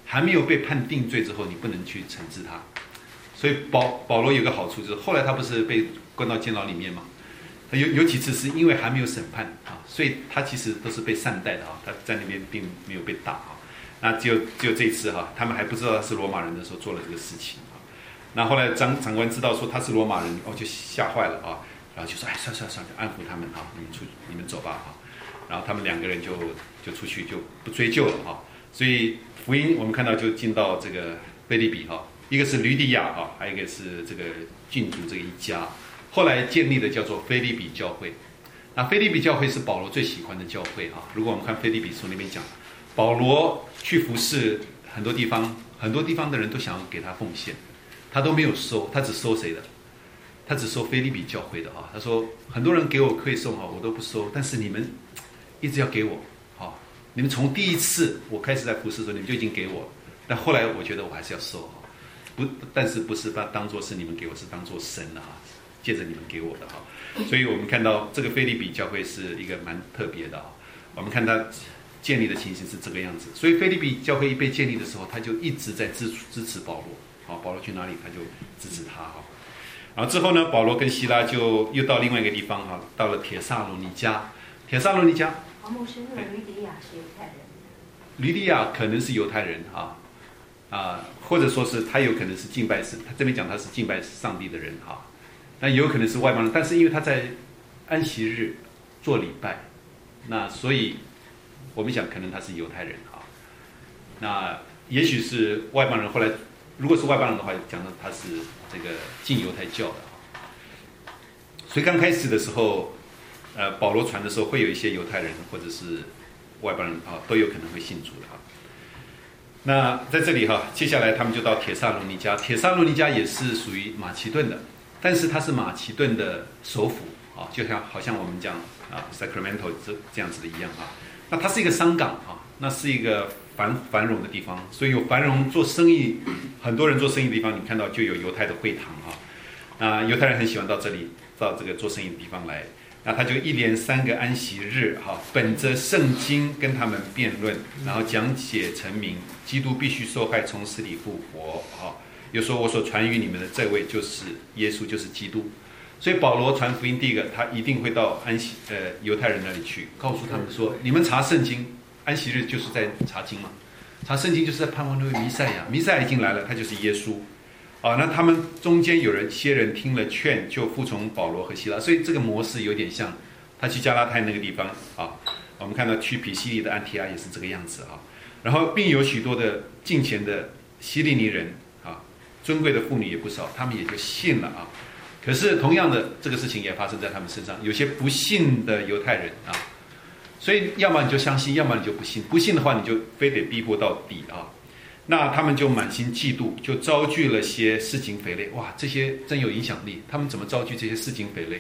还没有被判定罪之后，你不能去惩治他。所以保保罗有个好处就是，后来他不是被关到监牢里面吗？有有几次是因为还没有审判啊，所以他其实都是被善待的啊，他在那边并没有被打啊。那只有只有这一次哈、啊，他们还不知道他是罗马人的时候做了这个事情啊。那后来长长官知道说他是罗马人，哦就吓坏了啊，然后就说哎算算算，就安抚他们啊，你们出你们走吧啊。然后他们两个人就就出去就不追究了啊。所以福音我们看到就进到这个腓立比哈、啊，一个是吕底亚啊，还有一个是这个郡主这个一家。后来建立的叫做腓立比教会，那腓立比教会是保罗最喜欢的教会啊。如果我们看腓立比书那边讲，保罗去服侍很多地方，很多地方的人都想要给他奉献，他都没有收，他只收谁的？他只收腓立比教会的啊。他说很多人给我馈送啊，我都不收，但是你们一直要给我啊。你们从第一次我开始在服侍的时候，你们就已经给我，但后来我觉得我还是要收啊，不，但是不是把当作是你们给我，是当作神的啊。借着你们给我的哈，所以我们看到这个腓立比教会是一个蛮特别的啊。我们看它建立的情形是这个样子，所以腓立比教会一被建立的时候，他就一直在支支持保罗，好，保罗去哪里他就支持他哈。然后之后呢，保罗跟希拉就又到另外一个地方哈，到了帖撒罗尼迦。帖撒罗尼迦， 黄牧师，那个吕底亚是犹太人。 吕底亚可能是犹太人啊啊，或者说是他有可能是敬拜神，他这边讲他是敬拜上帝的人哈。那也有可能是外邦人，但是因为他在安息日做礼拜，那所以我们想可能他是犹太人啊。那也许是外邦人，后来如果是外邦人的话，讲到他是这个进犹太教的啊。所以刚开始的时候，呃，保罗传的时候，会有一些犹太人或者是外邦人啊，都有可能会信主的啊。那在这里哈，接下来他们就到帖撒罗尼迦，帖撒罗尼迦也是属于马其顿的。但是它是马其顿的首府啊，就像好像我们讲啊 Sacramento 这这样子的一样啊。那它是一个商港啊，那是一个繁繁荣的地方，所以有繁荣做生意，很多人做生意的地方，你看到就有犹太的会堂啊。那犹太人很喜欢到这里，到这个做生意的地方来。那他就一连三个安息日哈、啊，本着圣经跟他们辩论，然后讲解成明，基督必须受害，从死里复活啊。又说我所传于你们的这位就是耶稣，就是基督。所以保罗传福音，第一个他一定会到安息呃犹太人那里去，告诉他们说：你们查圣经，安息日就是在查经嘛，查圣经就是在盼望那位弥赛亚，弥赛亚已经来了，他就是耶稣。啊，那他们中间有人些人听了劝，就服从保罗和希拉，所以这个模式有点像他去加拉太那个地方啊。我们看到去比西利的安提阿也是这个样子啊。然后并有许多的敬虔的希利尼人。尊贵的妇女也不少，他们也就信了啊。可是同样的这个事情也发生在他们身上，有些不信的犹太人啊，所以要么你就相信，要么你就不信。不信的话，你就非得逼迫到底啊。那他们就满心嫉妒，就招聚了些市井匪类。哇，这些真有影响力。他们怎么招聚这些市井匪类？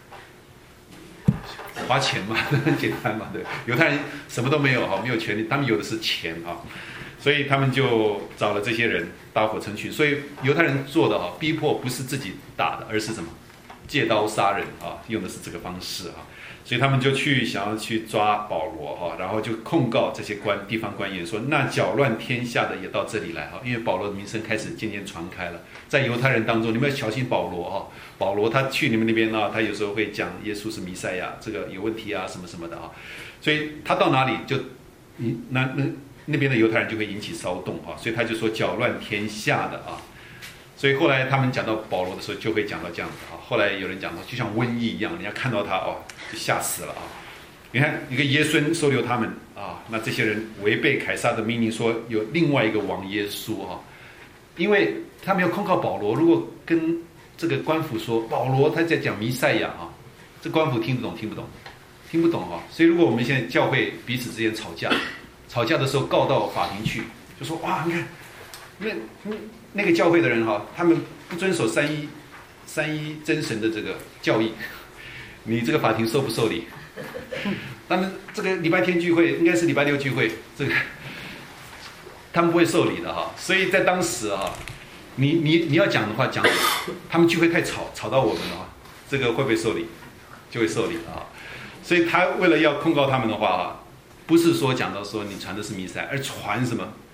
花钱嘛，很简单嘛，对。犹太人什么都没有哈，没有权利，他们有的是钱啊。所以他们就找了这些人搭伙成群，所以犹太人做的啊，逼迫不是自己打的，而是什么？借刀杀人啊，用的是这个方式啊。所以他们就去想要去抓保罗哈，然后就控告这些官地方官员说，那搅乱天下的也到这里来哈，因为保罗的名声开始渐渐传开了，在犹太人当中，你们要小心保罗哈。保罗他去你们那边啊，他有时候会讲耶稣是弥赛亚，这个有问题啊，什么什么的啊。所以他到哪里就，你那那。那边的犹太人就会引起骚动啊，所以他就说搅乱天下的啊，所以后来他们讲到保罗的时候，就会讲到这样子啊。后来有人讲到，就像瘟疫一样，人家看到他哦，就吓死了啊。你看一个耶稣收留他们啊，那这些人违背凯撒的命令，说有另外一个王耶稣哈，因为他们要控告保罗，如果跟这个官府说保罗他在讲弥赛亚啊，这官府听不懂，听不懂，听不懂哈。所以如果我们现在教会彼此之间吵架。吵架的时候告到法庭去，就说哇，你看，那那个教会的人哈，他们不遵守三一三一真神的这个教义，你这个法庭受不受理？他们这个礼拜天聚会应该是礼拜六聚会，这个他们不会受理的哈。所以在当时啊，你你你要讲的话讲，他们聚会太吵，吵到我们了啊，这个会不会受理？就会受理啊。所以他为了要控告他们的话啊。不是说讲到说你传的是弥赛，而传什么？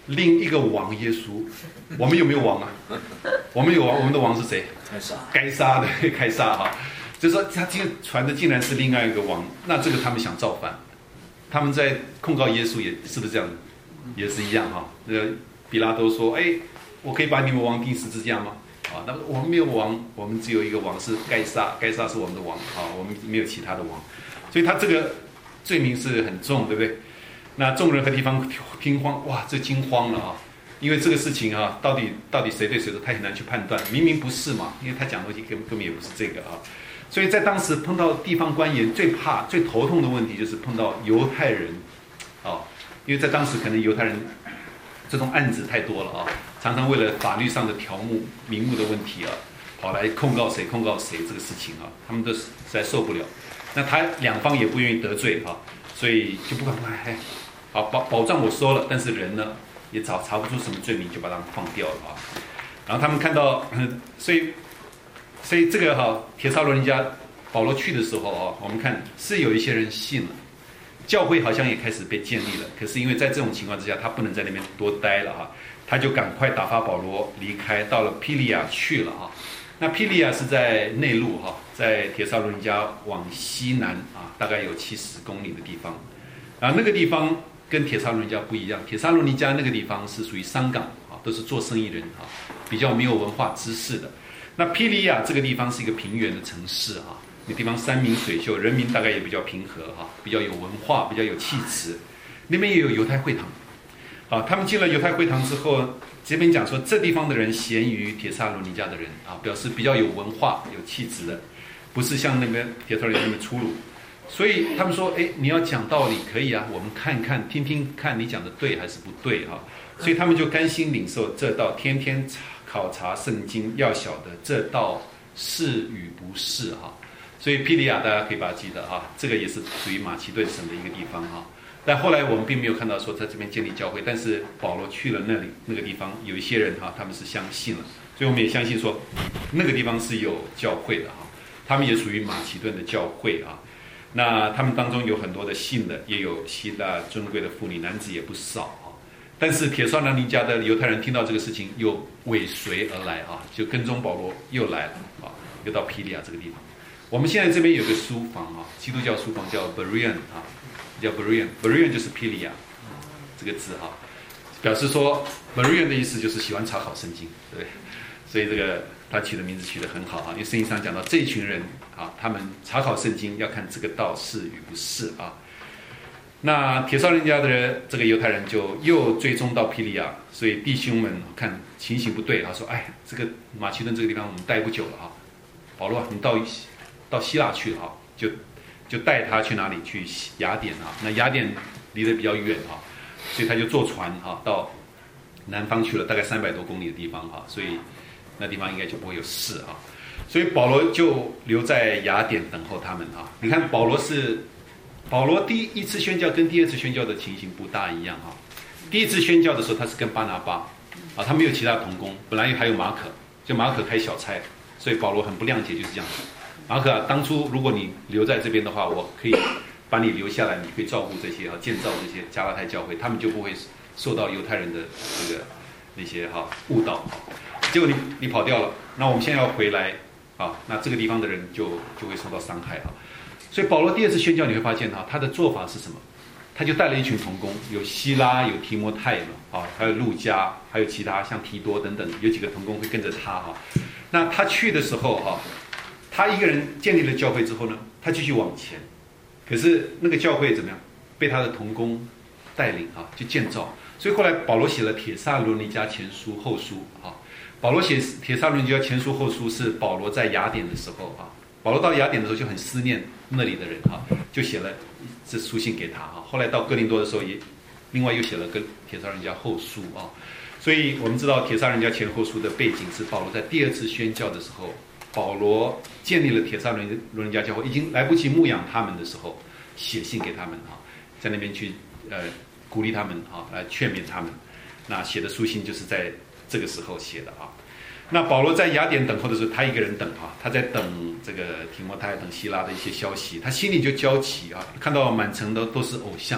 另一个王耶稣。我们有没有王啊？我们有王，我们的王是谁？ 该杀， 该杀的该杀哈。就是说他竟传的竟然是另外一个王，那这个他们想造反，他们在控告耶稣也是不是这样？也是一样哈。那个比拉多说：“哎，我可以把你们王钉十字架吗？”啊，那么我们没有王，我们只有一个王是该杀，该杀是我们的王啊，我们没有其他的王，所以他这个罪名是很重，对不对？那众人和地方惊慌，哇，这惊慌了啊！因为这个事情啊，到底到底谁对谁错，他很难去判断，明明不是嘛，因为他讲的东西根根本也不是这个啊。所以在当时碰到地方官员最怕、最头痛的问题，就是碰到犹太人啊，因为在当时可能犹太人这种案子太多了啊，常常为了法律上的条目、名目的问题啊，跑来控告谁、控告谁这个事情啊，他们都实在受不了。那他两方也不愿意得罪啊，所以就不管哎，好保保障我收了，但是人呢也查查不出什么罪名，就把他们放掉了啊。然后他们看到，所以所以这个哈、啊，帖撒罗尼迦保罗去的时候啊，我们看是有一些人信了。教会好像也开始被建立了，可是因为在这种情况之下，他不能在那边多待了哈，他就赶快打发保罗离开，到了庇利亚去了哈。那庇利亚是在内陆哈，在帖撒罗尼迦往西南啊，大概有七十公里的地方。啊，那个地方跟帖撒罗尼迦不一样，帖撒罗尼迦那个地方是属于商港啊，都是做生意人啊，比较没有文化知识的。那庇利亚这个地方是一个平原的城市啊。那地方山明水秀，人民大概也比较平和哈，比较有文化，比较有气质。那边也有犹太会堂，啊，他们进了犹太会堂之后，这边讲说这地方的人咸于帖撒罗尼迦的人啊，表示比较有文化、有气质的，不是像那边帖撒罗尼迦那么粗鲁。所以他们说，哎，你要讲道理可以啊，我们看看、听听看你讲的对还是不对哈。所以他们就甘心领受这道，天天考察圣经，要晓得这道是与不是哈。所以庇利亚大家可以把它记得啊，这个也是属于马其顿省的一个地方啊。但后来我们并没有看到说在这边建立教会，但是保罗去了那里那个地方，有一些人哈、啊，他们是相信了，所以我们也相信说那个地方是有教会的哈、啊，他们也属于马其顿的教会啊。那他们当中有很多的信的，也有希腊尊贵的妇女，男子也不少啊。但是帖撒罗尼迦的犹太人听到这个事情，又尾随而来啊，就跟踪保罗又来了啊，又到庇利亚这个地方。我们现在这边有个书房啊，基督教书房叫 Berean 啊，叫 Berean，Berean 就是庇利亚这个字哈，表示说 Berean 的意思就是喜欢查考圣经，对不对？所以这个他取的名字取得很好啊，因为圣经上讲到这一群人啊，他们查考圣经要看这个道是与不是啊。那帖撒罗尼迦的这个犹太人就又追踪到庇利亚，所以弟兄们看情形不对，他说：“哎，这个马其顿这个地方我们待不久了啊，保罗，你到到希腊去啊，就就带他去哪里？去雅典啊。那雅典离得比较远啊，所以他就坐船啊到南方去了，大概三百多公里的地方啊，所以那地方应该就不会有事啊。所以保罗就留在雅典等候他们啊。你看保罗是。”保罗第一次宣教跟第二次宣教的情形不大一样啊。第一次宣教的时候，他是跟巴拿巴啊，他没有其他同工，本来还有马可，就马可开小差，所以保罗很不谅解，就是这样子。马可啊，当初如果你留在这边的话，我可以把你留下来，你可以照顾这些啊，建造这些加拉太教会，他们就不会受到犹太人的这个那些哈、啊、误导。结果你你跑掉了，那我们现在要回来啊，那这个地方的人就就会受到伤害啊。所以保罗第二次宣教，你会发现哈，他的做法是什么？他就带了一群同工，有希拉，有提摩太嘛，啊，还有路加，还有其他像提多等等，有几个同工会跟着他哈。那他去的时候哈，他一个人建立了教会之后呢，他继续往前。可是那个教会怎么样？被他的同工带领啊，就建造。所以后来保罗写了帖撒罗尼迦前书、后书啊。保罗写帖撒罗尼迦前书、后书是保罗在雅典的时候啊。保罗到雅典的时候就很思念那里的人哈，就写了这书信给他哈。后来到哥林多的时候也，另外又写了个帖撒罗尼迦后书啊。所以我们知道帖撒罗尼迦前后书的背景是保罗在第二次宣教的时候，保罗建立了帖撒罗尼迦教会，已经来不及牧养他们的时候，写信给他们哈，在那边去呃鼓励他们哈，来劝勉他们。那写的书信就是在这个时候写的啊。那保罗在雅典等候的时候，他一个人等啊，他在等这个提摩太、等希拉的一些消息，他心里就焦急啊，看到满城的都是偶像，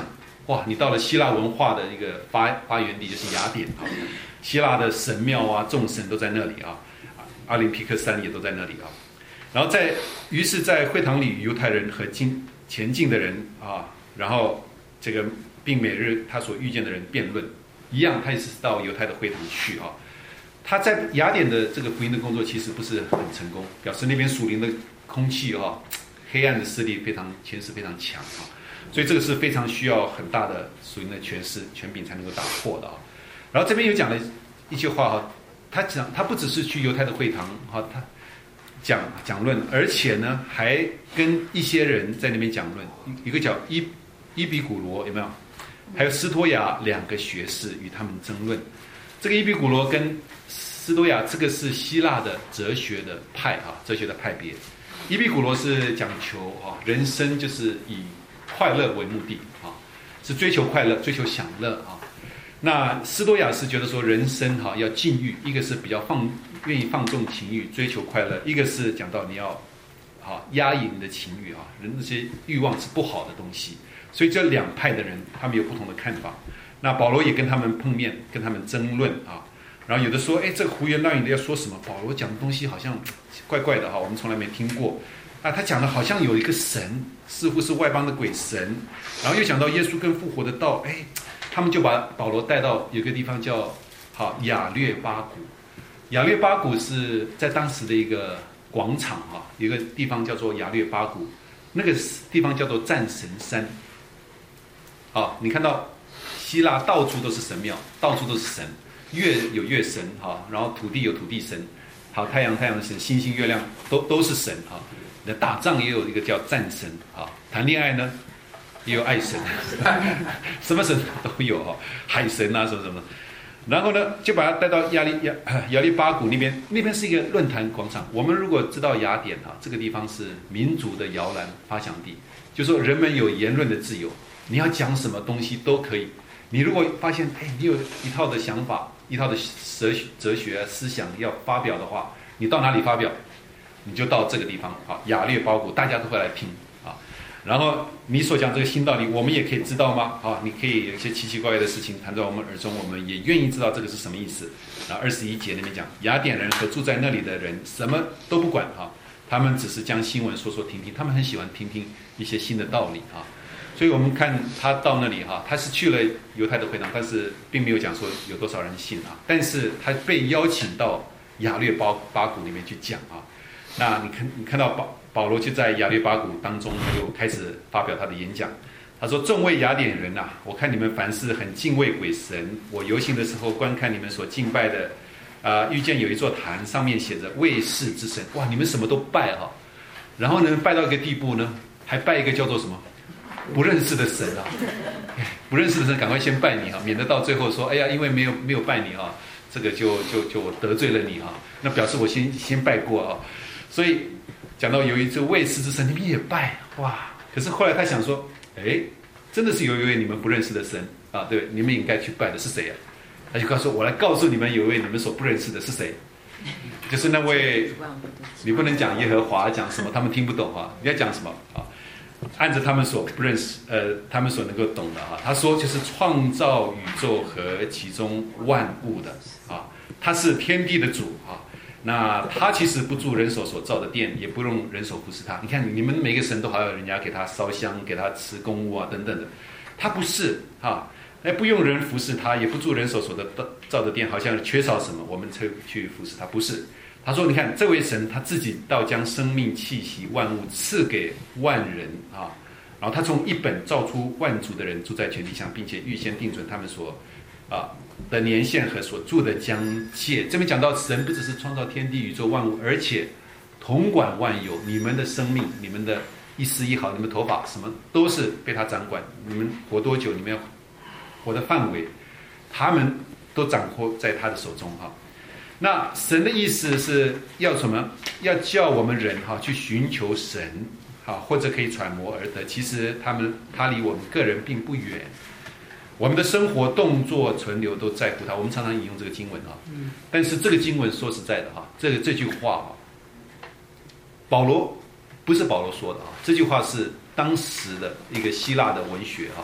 哇，你到了希腊文化的一个发发源地，就是雅典啊，希腊的神庙啊，众神都在那里啊，阿林匹克山也都在那里啊。然后在，于是，在会堂里，犹太人和进前进的人啊，然后这个并每日他所遇见的人辩论，一样，他也是到犹太的会堂去啊。他在雅典的这个福音的工作其实不是很成功，表示那边属灵的空气啊，黑暗的势力非常权势非常强啊，所以这个是非常需要很大的属灵的权势权柄才能够打破的啊。然后这边又讲了一句话哈，他讲他不只是去犹太的会堂哈，他讲讲论，而且呢还跟一些人在那边讲论，一个叫伊伊比古罗有没有？还有斯托亚两个学士与他们争论。这个伊比古罗跟斯多亚，这个是希腊的哲学的派啊，哲学的派别。伊比古罗是讲求啊，人生就是以快乐为目的啊，是追求快乐、追求享乐啊。那斯多亚是觉得说人生哈、啊、要禁欲，一个是比较放愿意放纵情欲、追求快乐，一个是讲到你要好、啊、压抑你的情欲啊，人这些欲望是不好的东西。所以这两派的人他们有不同的看法。那保罗也跟他们碰面，跟他们争论啊。然后有的说，哎，这个胡言乱语的要说什么？保罗讲的东西好像怪怪的哈，我们从来没听过啊。他讲的好像有一个神，似乎是外邦的鬼神。然后又讲到耶稣跟复活的道，哎，他们就把保罗带到有个地方叫好亚略巴谷。亚略巴谷是在当时的一个广场啊，有一个地方叫做亚略巴谷，那个地方叫做战神山。啊，你看到希腊到处都是神庙，到处都是神。月有月神哈，然后土地有土地神，好太阳太阳的神，星星月亮都都是神啊。那打仗也有一个叫战神啊，谈恋爱呢也有爱神，什么神都有哈，海神啊什么什么。然后呢，就把他带到亚利亚亚利巴谷那边，那边是一个论坛广场。我们如果知道雅典啊，这个地方是民族的摇篮发祥地，就说人们有言论的自由，你要讲什么东西都可以。你如果发现，哎，你有一套的想法，一套的哲学、哲学思想要发表的话，你到哪里发表？你就到这个地方啊，亚略巴谷，大家都会来听啊。然后你所讲这个新道理，我们也可以知道吗？啊，你可以有一些奇奇怪怪的事情谈在我们耳中，我们也愿意知道这个是什么意思。然后二十一节那边讲，雅典人和住在那里的人什么都不管啊，他们只是将新闻说说听听，他们很喜欢听听一些新的道理啊。所以我们看他到那里哈，他是去了犹太的会堂，但是并没有讲说有多少人信啊。但是他被邀请到亚略巴巴谷里面去讲啊。那你看，你看到保保罗就在亚略巴谷当中，他就开始发表他的演讲。他说：“众位雅典人呐、啊，我看你们凡事很敬畏鬼神。我游行的时候观看你们所敬拜的，啊、呃，遇见有一座坛，上面写着卫士之神。哇，你们什么都拜哈、啊。然后呢，拜到一个地步呢，还拜一个叫做什么？”不认识的神啊，不认识的神，赶快先拜你啊，免得到最后说，哎呀，因为没有没有拜你啊，这个就就就我得罪了你啊，那表示我先先拜过啊。所以讲到有一座卫士之神，你们也拜哇。可是后来他想说，哎，真的是有一位你们不认识的神啊，对，你们应该去拜的是谁啊？他就告诉我，我来告诉你们，有一位你们所不认识的是谁，就是那位，你不能讲耶和华，讲什么他们听不懂啊，你要讲什么啊？按着他们所不认识，呃，他们所能够懂的哈，他说就是创造宇宙和其中万物的啊，他是天地的主啊。那他其实不住人手所造的殿，也不用人手服侍他。你看你们每个神都还要人家给他烧香，给他吃供物啊等等的，他不是啊，哎不用人服侍他，也不住人手所的造的殿，好像缺少什么，我们才去服侍他，不是。他说：“你看，这位神他自己倒将生命气息万物赐给万人啊，然后他从一本造出万族的人住在全地上，并且预先定准他们所啊的年限和所住的疆界。这边讲到神不只是创造天地宇宙万物，而且统管万有。你们的生命，你们的一丝一毫，你们头发什么都是被他掌管。你们活多久，你们要活的范围，他们都掌握在他的手中啊。”那神的意思是要什么？要叫我们人哈去寻求神，哈或者可以揣摩而得。其实他们他离我们个人并不远，我们的生活、动作、存留都在乎他。我们常常引用这个经文啊，但是这个经文说实在的哈，这个这句话啊，保罗不是保罗说的啊，这句话是当时的一个希腊的文学啊，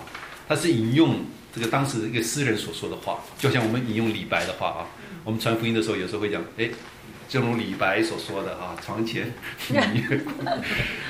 他是引用这个当时一个诗人所说的话，就像我们引用李白的话啊。我们传福音的时候，有时候会讲，哎，正如李白所说的啊，床前明月光。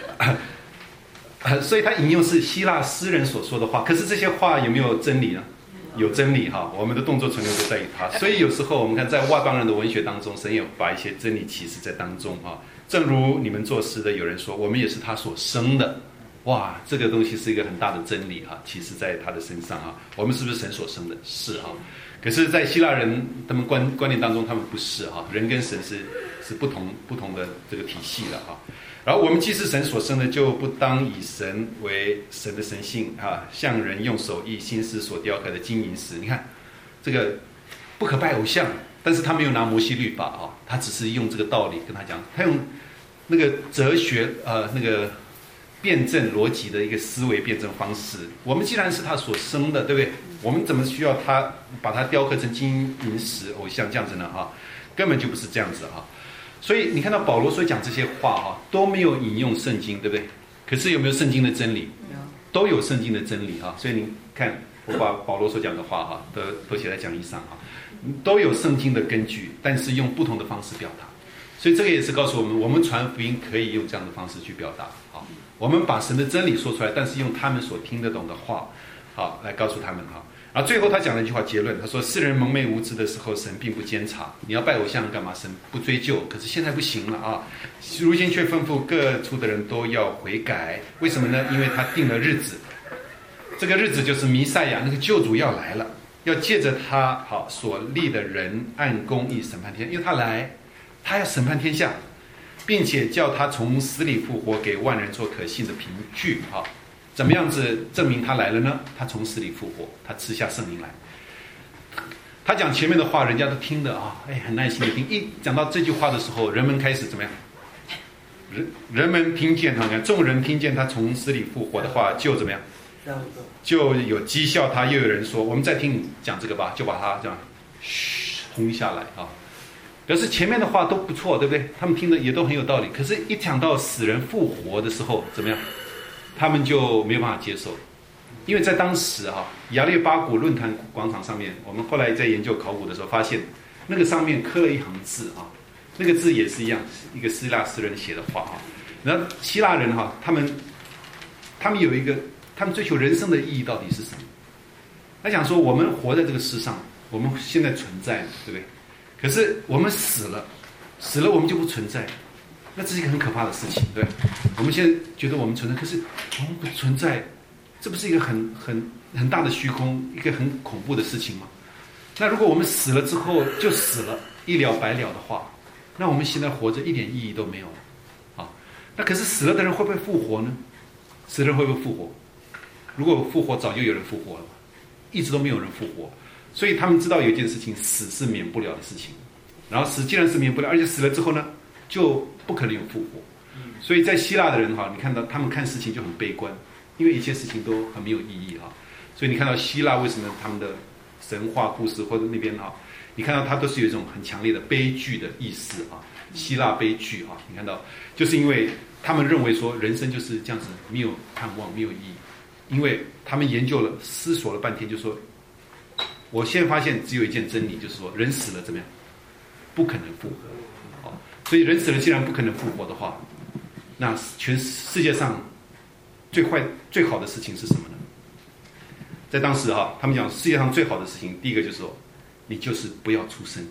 所以他引用是希腊诗人所说的话，可是这些话有没有真理呢？有真理哈，我们的动作存留都在于他。所以有时候我们看在外邦人的文学当中，神也把一些真理启示在当中啊。正如你们作诗的有人说，我们也是他所生的，哇，这个东西是一个很大的真理哈，启示在他的身上啊。我们是不是神所生的？是哈。可是，在希腊人他们观观念当中，他们不是哈，人跟神是是不同不同的这个体系的哈。然后我们既是神所生的，就不当以神为神的神性啊，像人用手艺心思所雕刻的金银石。你看，这个不可拜偶像，但是他没有拿摩西律法啊，他只是用这个道理跟他讲，他用那个哲学呃那个辩证逻辑的一个思维辩证方式。我们既然是他所生的，对不对？我们怎么需要他把它雕刻成金银石偶像这样子呢？哈，根本就不是这样子哈。所以你看到保罗所讲这些话哈，都没有引用圣经，对不对？可是有没有圣经的真理？都有圣经的真理哈。所以你看，我把保罗所讲的话哈，都都写在讲义上哈，都有圣经的根据，但是用不同的方式表达。所以这个也是告诉我们，我们传福音可以用这样的方式去表达。好，我们把神的真理说出来，但是用他们所听得懂的话，好来告诉他们哈。然后最后他讲了一句话结论，他说世人蒙昧无知的时候，神并不监察。你要拜偶像干嘛？神不追究。可是现在不行了啊，如今却吩咐各处的人都要悔改。为什么呢？因为他定了日子，这个日子就是弥赛亚那个救主要来了，要借着他好所立的人按公义审判天，因为他来，他要审判天下，并且叫他从死里复活，给万人做可信的凭据。好，怎么样子证明他来了呢？他从死里复活，他赐下圣灵来。他讲前面的话，人家都听的啊，哎，很耐心的听。一讲到这句话的时候，人们开始怎么样？人人们听见他，众人听见他从死里复活的话，就怎么样？就有讥笑他。又有人说，我们再听你讲这个吧，就把他这样嘘轰下来啊。可是前面的话都不错，对不对？他们听的也都很有道理。可是，一讲到死人复活的时候，怎么样？他们就没有办法接受，因为在当时啊，亚列巴谷论坛广场上面，我们后来在研究考古的时候发现，那个上面刻了一行字啊，那个字也是一样，一个希腊诗人写的话啊。然后希腊人哈，他们他们有一个，他们追求人生的意义到底是什么？他讲说，我们活在这个世上，我们现在存在，对不对？可是我们死了，死了我们就不存在。那这是一个很可怕的事情，对。我们现在觉得我们存在，可是我们不存在，这不是一个很很很大的虚空，一个很恐怖的事情吗？那如果我们死了之后就死了，一了百了的话，那我们现在活着一点意义都没有了。啊，那可是死了的人会不会复活呢？死了人会不会复活？如果复活，早就有人复活了，一直都没有人复活，所以他们知道有一件事情，死是免不了的事情。然后死既然是免不了，而且死了之后呢，就不可能有复活。所以在希腊的人哈，你看到他们看事情就很悲观，因为一切事情都很没有意义哈。所以你看到希腊为什么他们的神话故事或者那边哈，你看到它都是有一种很强烈的悲剧的意思啊，希腊悲剧啊，你看到就是因为他们认为说人生就是这样子，没有盼望，没有意义，因为他们研究了、思索了半天，就说，我现在发现只有一件真理，就是说人死了怎么样，不可能复活。所以人死了既然不可能复活的话，那全世界上最坏最好的事情是什么呢？在当时哈，他们讲世界上最好的事情，第一个就是说，你就是不要出生。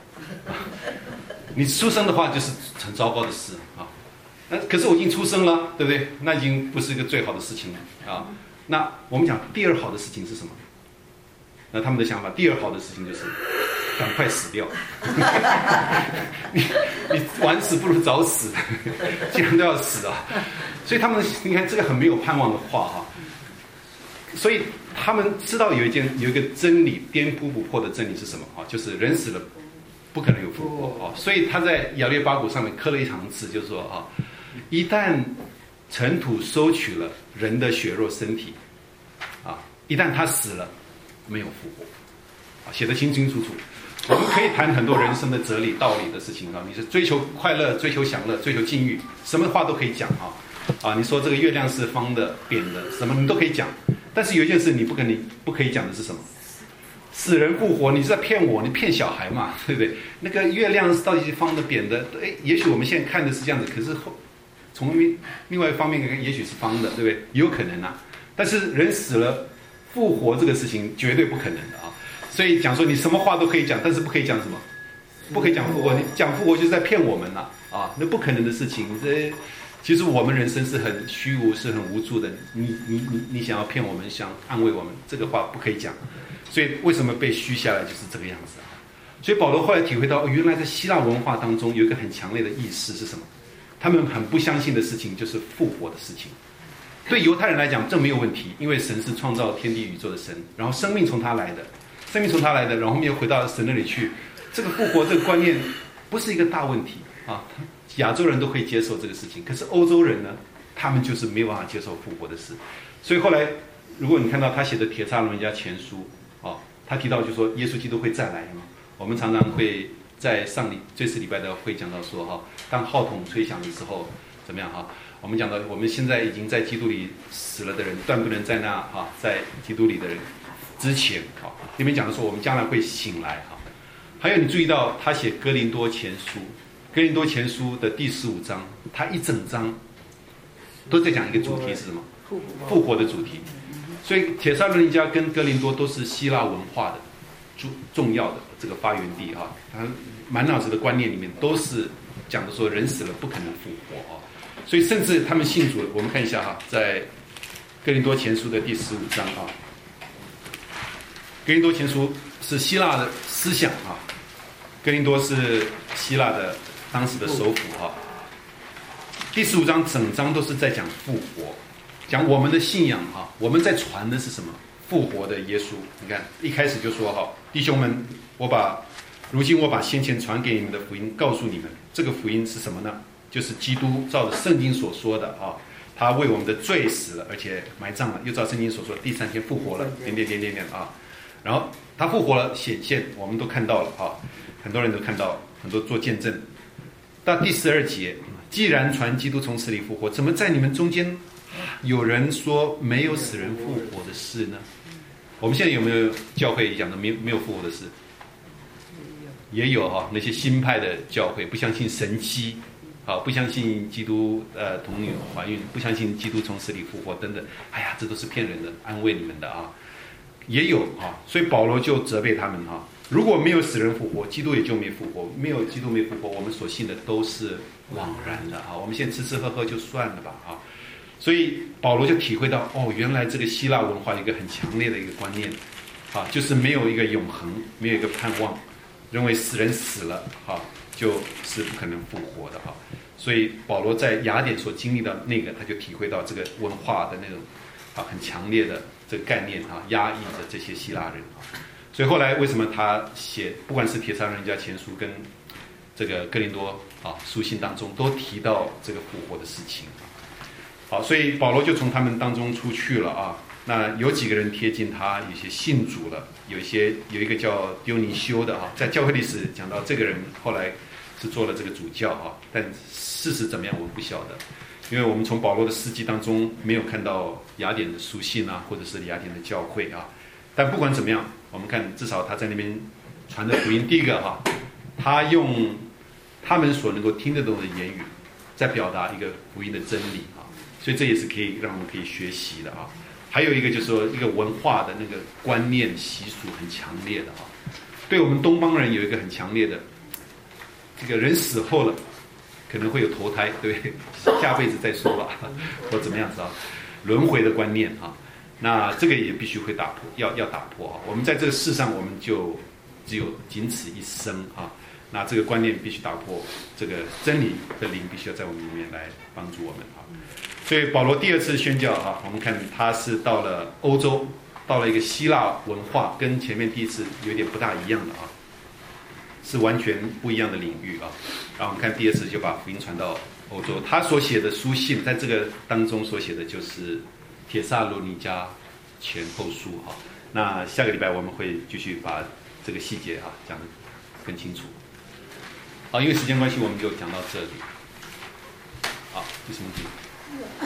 你出生的话就是很糟糕的事啊。那可是我已经出生了，对不对？那已经不是一个最好的事情了啊。那我们讲第二好的事情是什么？那他们的想法，第二好的事情就是赶快死掉。你你晚死不如早死，既然都要死啊，所以他们你看这个很没有盼望的话哈。所以他们知道有一件有一个真理颠扑不破的真理是什么啊？就是人死了不可能有复活啊。所以他在亚列巴谷上面刻了一行字，就是说啊，一旦尘土收取了人的血肉身体啊，一旦他死了，没有复活啊，写得清清楚楚。我们可以谈很多人生的哲理道理的事情啊，你是追求快乐、追求享乐、追求境遇，什么话都可以讲啊啊！你说这个月亮是方的、扁的，什么你都可以讲。 但是有一件事你不可你不可以讲的是什么？死人复活，你是在骗我，你骗小孩嘛，对不对？那个月亮到底是方的扁的？哎，也许我们现在看的是这样子，可是后从另另外一方面看，也许是方的，对不对？有可能啊。但是人死了复活这个事情绝对不可能的啊。所以讲说你什么话都可以讲，但是不可以讲什么？不可以讲复活，你讲复活就是在骗我们了啊！那不可能的事情，这其实我们人生是很虚无，是很无助的。你你你你想要骗我们，想安慰我们，这个话不可以讲。所以为什么被虚下来就是这个样子啊？所以保罗后来体会到，原来在希腊文化当中有一个很强烈的意识是什么？他们很不相信的事情就是复活的事情。对犹太人来讲，这没有问题，因为神是创造天地宇宙的神，然后生命从他来的，生命从他来的，然后我们又回到神那里去。这个复活这个观念不是一个大问题啊，亚洲人都可以接受这个事情，可是欧洲人呢，他们就是没有办法接受复活的事。所以后来，如果你看到他写的《帖撒罗尼迦前书》啊，他提到就说耶稣基督会再来嘛。我们常常会在上礼这次礼拜的会讲到说哈，当号筒吹响的时候怎么样哈？我们讲到我们现在已经在基督里死了的人，断不能在那哈，在基督里的人之前哈，里面讲的说我们将来会醒来哈。还有你注意到他写哥林多前书，哥林多前书的第十五章，他一整章都在讲一个主题是什么？复活的主题。所以帖撒罗尼迦跟哥林多都是希腊文化的重重要的这个发源地啊，他满脑子的观念里面都是讲的说人死了不可能复活啊，所以甚至他们信主，我们看一下哈，在哥林多前书的第十五章啊，哥林多前书是希腊的思想啊。哥林多是希腊的当时的首府哈，第十五章整章都是在讲复活，讲我们的信仰哈，我们在传的是什么？复活的耶稣。你看一开始就说哈，弟兄们，我把如今我把先前传给你们的福音告诉你们，这个福音是什么呢？就是基督照着圣经所说的啊，他为我们的罪死了，而且埋葬了，又照圣经所说第三天复活了，点点点点点啊，然后他复活了，显现，我们都看到了啊。很多人都看到，很多做见证。到第十二节，既然传基督从死里复活，怎么在你们中间有人说没有死人复活的事呢？我们现在有没有教会讲的没有没有复活的事？也有哈、啊，那些新派的教会不相信神迹，啊，不相信基督呃童女怀孕，不相信基督从死里复活等等。哎呀，这都是骗人的，安慰你们的啊。也有啊，所以保罗就责备他们啊。如果没有死人复活，基督也就没复活。没有基督没复活，我们所信的都是枉然的啊！我们现在吃吃喝喝就算了吧啊！所以保罗就体会到，哦，原来这个希腊文化一个很强烈的一个观念啊，就是没有一个永恒，没有一个盼望，认为死人死了啊，就是不可能复活的啊。所以保罗在雅典所经历的那个，他就体会到这个文化的那种啊很强烈的这个概念啊，压抑着这些希腊人啊。所以后来为什么他写，不管是帖撒罗尼迦前书跟这个哥林多啊书信当中，都提到这个复活的事情。好，所以保罗就从他们当中出去了啊。那有几个人贴近他，有些信主了，有一些有一个叫丢尼修的啊，在教会历史讲到这个人后来是做了这个主教啊，但事实怎么样我们不晓得，因为我们从保罗的事迹当中没有看到雅典的书信啊，或者是雅典的教会啊。但不管怎么样，我们看至少他在那边传的福音，第一个哈、啊，他用他们所能够听得懂的言语，在表达一个福音的真理啊，所以这也是可以让我们可以学习的啊。还有一个就是说，一个文化的那个观念习俗很强烈的啊，对我们东方人有一个很强烈的，这个人死后了，可能会有投胎，对不对？下辈子再说吧，或怎么样子啊，轮回的观念啊。那这个也必须会打破，要要打破啊！我们在这个世上，我们就只有仅此一生啊！那这个观念必须打破，这个真理的灵必须要在我们里面来帮助我们啊！所以保罗第二次宣教啊，我们看他是到了欧洲，到了一个希腊文化，跟前面第一次有点不大一样的啊，是完全不一样的领域啊。然后我们看第二次就把福音传到欧洲，他所写的书信，在这个当中所写的就是帖撒罗尼迦前后书哈，那下个礼拜我们会继续把这个细节啊讲得更清楚。好，因为时间关系，我们就讲到这里。好，有什么问题？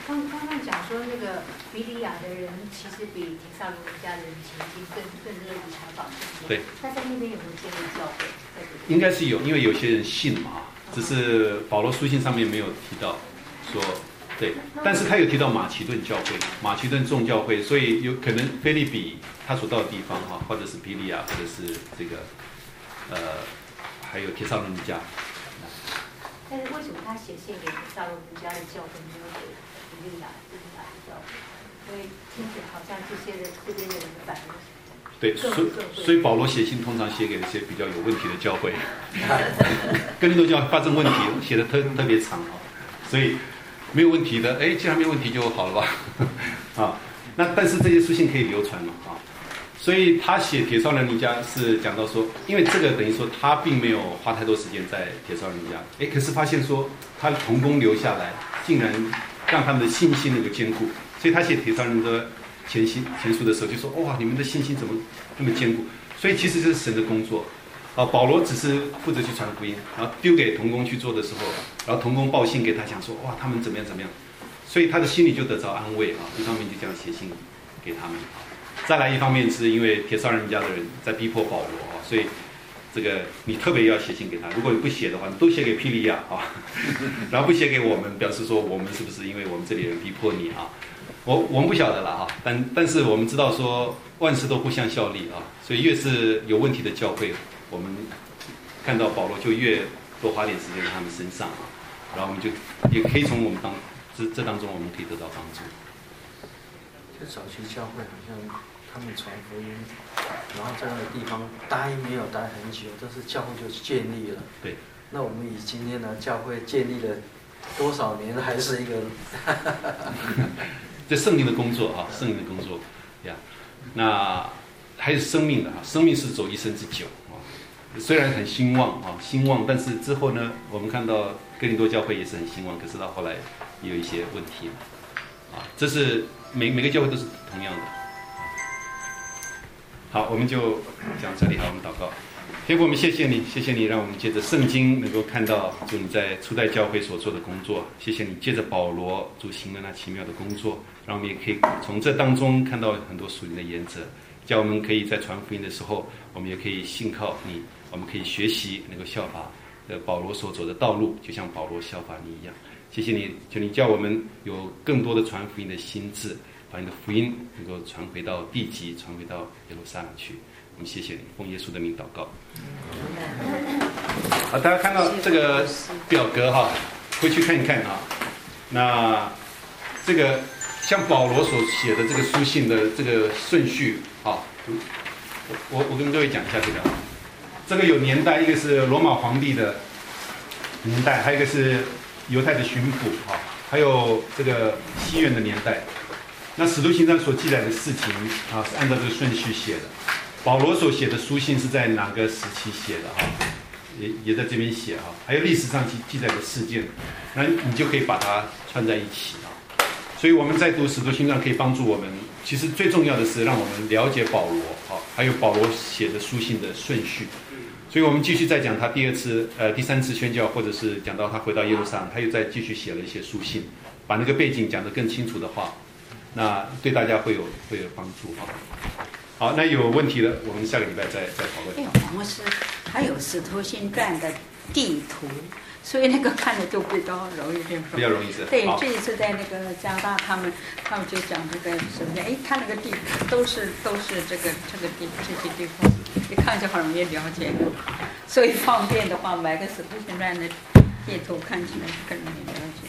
刚刚刚讲说那个比利亚的人其实比提萨罗尼迦的人前进更更乐于传讲圣经。 对。 他在那边有没有建立教会？ 应该是有，因为有些人信嘛，只是保罗书信上面没有提到说，对，但是他有提到马其顿教会、马其顿众教会，所以有可能腓立比他所到的地方哈，或者是比利亚，或者是这个呃，还有帖撒罗尼迦。 但是为什么他写信给帖撒罗尼迦的教会，没有给比利亚、比利亚的教会？因为听起来好像这些人这边的人的反应。 对，所以所以保罗写信通常写给一些比较有问题的教会，哥林多教会发生问题，写的特特别长啊，所以没有问题的，哎，既然没有问题就好了吧，啊，那但是这些书信可以流传嘛啊，所以他写帖撒罗尼迦是讲到说，因为这个等于说他并没有花太多时间在帖撒罗尼迦，哎，可是发现说他的同工留下来，竟然让他们的信心能够坚固，所以他写帖撒罗尼迦前信前书的时候就说，哇，你们的信心怎么那么坚固？所以其实这是神的工作啊。保罗只是负责去传福音，然后丢给同工去做的时候，然后同工报信给他，讲说，哇，他们怎么样怎么样，所以他的心里就得着安慰啊。一方面就这样写信给他们啊，再来一方面是因为帖撒罗尼迦的人在逼迫保罗啊，所以这个你特别要写信给他。如果你不写的话，你都写给庇利亚啊，然后不写给我们，表示说我们是不是因为我们这里人逼迫你啊？我我们不晓得了哈，但但是我们知道说万事都互相效力啊，所以越是有问题的教会，我们看到保罗就越多花点时间在他们身上啊，然后我们就也可以从我们当这这当中我们可以得到帮助。 就早期教会好像他们传福音，然后在那个地方待没有待很久，但是教会就建立了。 对。 那我们以今天的教会建立了多少年，还是一个。 这圣灵的工作啊，圣灵的工作呀，那还有生命的啊，生命是走一生之久啊。虽然很兴旺啊，兴旺，但是之后呢，我们看到哥林多教会也是很兴旺，可是到后来也有一些问题啊。这是每每个教会都是同样的。好，我们就讲这里，好，我们祷告。天父，我们谢谢你，谢谢你让我们借着圣经能够看到主你在初代教会所做的工作，谢谢你借着保罗主行了那奇妙的工作，让我们也可以从这当中看到很多属灵的原则，叫我们可以在传福音的时候，我们也可以信靠你，我们可以学习能够效法呃保罗所走的道路，就像保罗效法你一样。谢谢你，求你叫我们有更多的传福音的心智，把你的福音能够传回到地极，传回到耶路撒冷去。我们谢谢你，奉耶稣的名祷告。好，大家看到这个表格哈，回去看一看啊。那这个像保罗所写的这个书信的这个顺序啊，我我跟各位讲一下这个。这个有年代，一个是罗马皇帝的年代，还有一个是犹太的巡抚啊，还有这个西元的年代。那使徒行传所记载的事情啊，是按照这个顺序写的。保罗所写的书信是在哪个时期写的啊？也也在这边写啊。还有历史上记记载的事件，那你就可以把它串在一起啊。所以我们在读使徒行传可以帮助我们，其实最重要的是让我们了解保罗啊，还有保罗写的书信的顺序。所以我们继续再讲他第二次、呃第三次宣教，或者是讲到他回到耶路撒冷，他又再继续写了一些书信，把那个背景讲得更清楚的话，那对大家会有会有帮助啊。好，那有问题的，我们下个礼拜再再讨论。 哎，黄牧师，还有《使徒行传》的地图，所以那个看的就比较容易，对吧？ 比较容易是。 对，这一次在那个加拿大，他们他们就讲这个什么的，哎，看那个地图都是都是这个这个地这些地方，一看就很容易了解。所以方便的话，买个《使徒行传》的地图看起来更容易了解。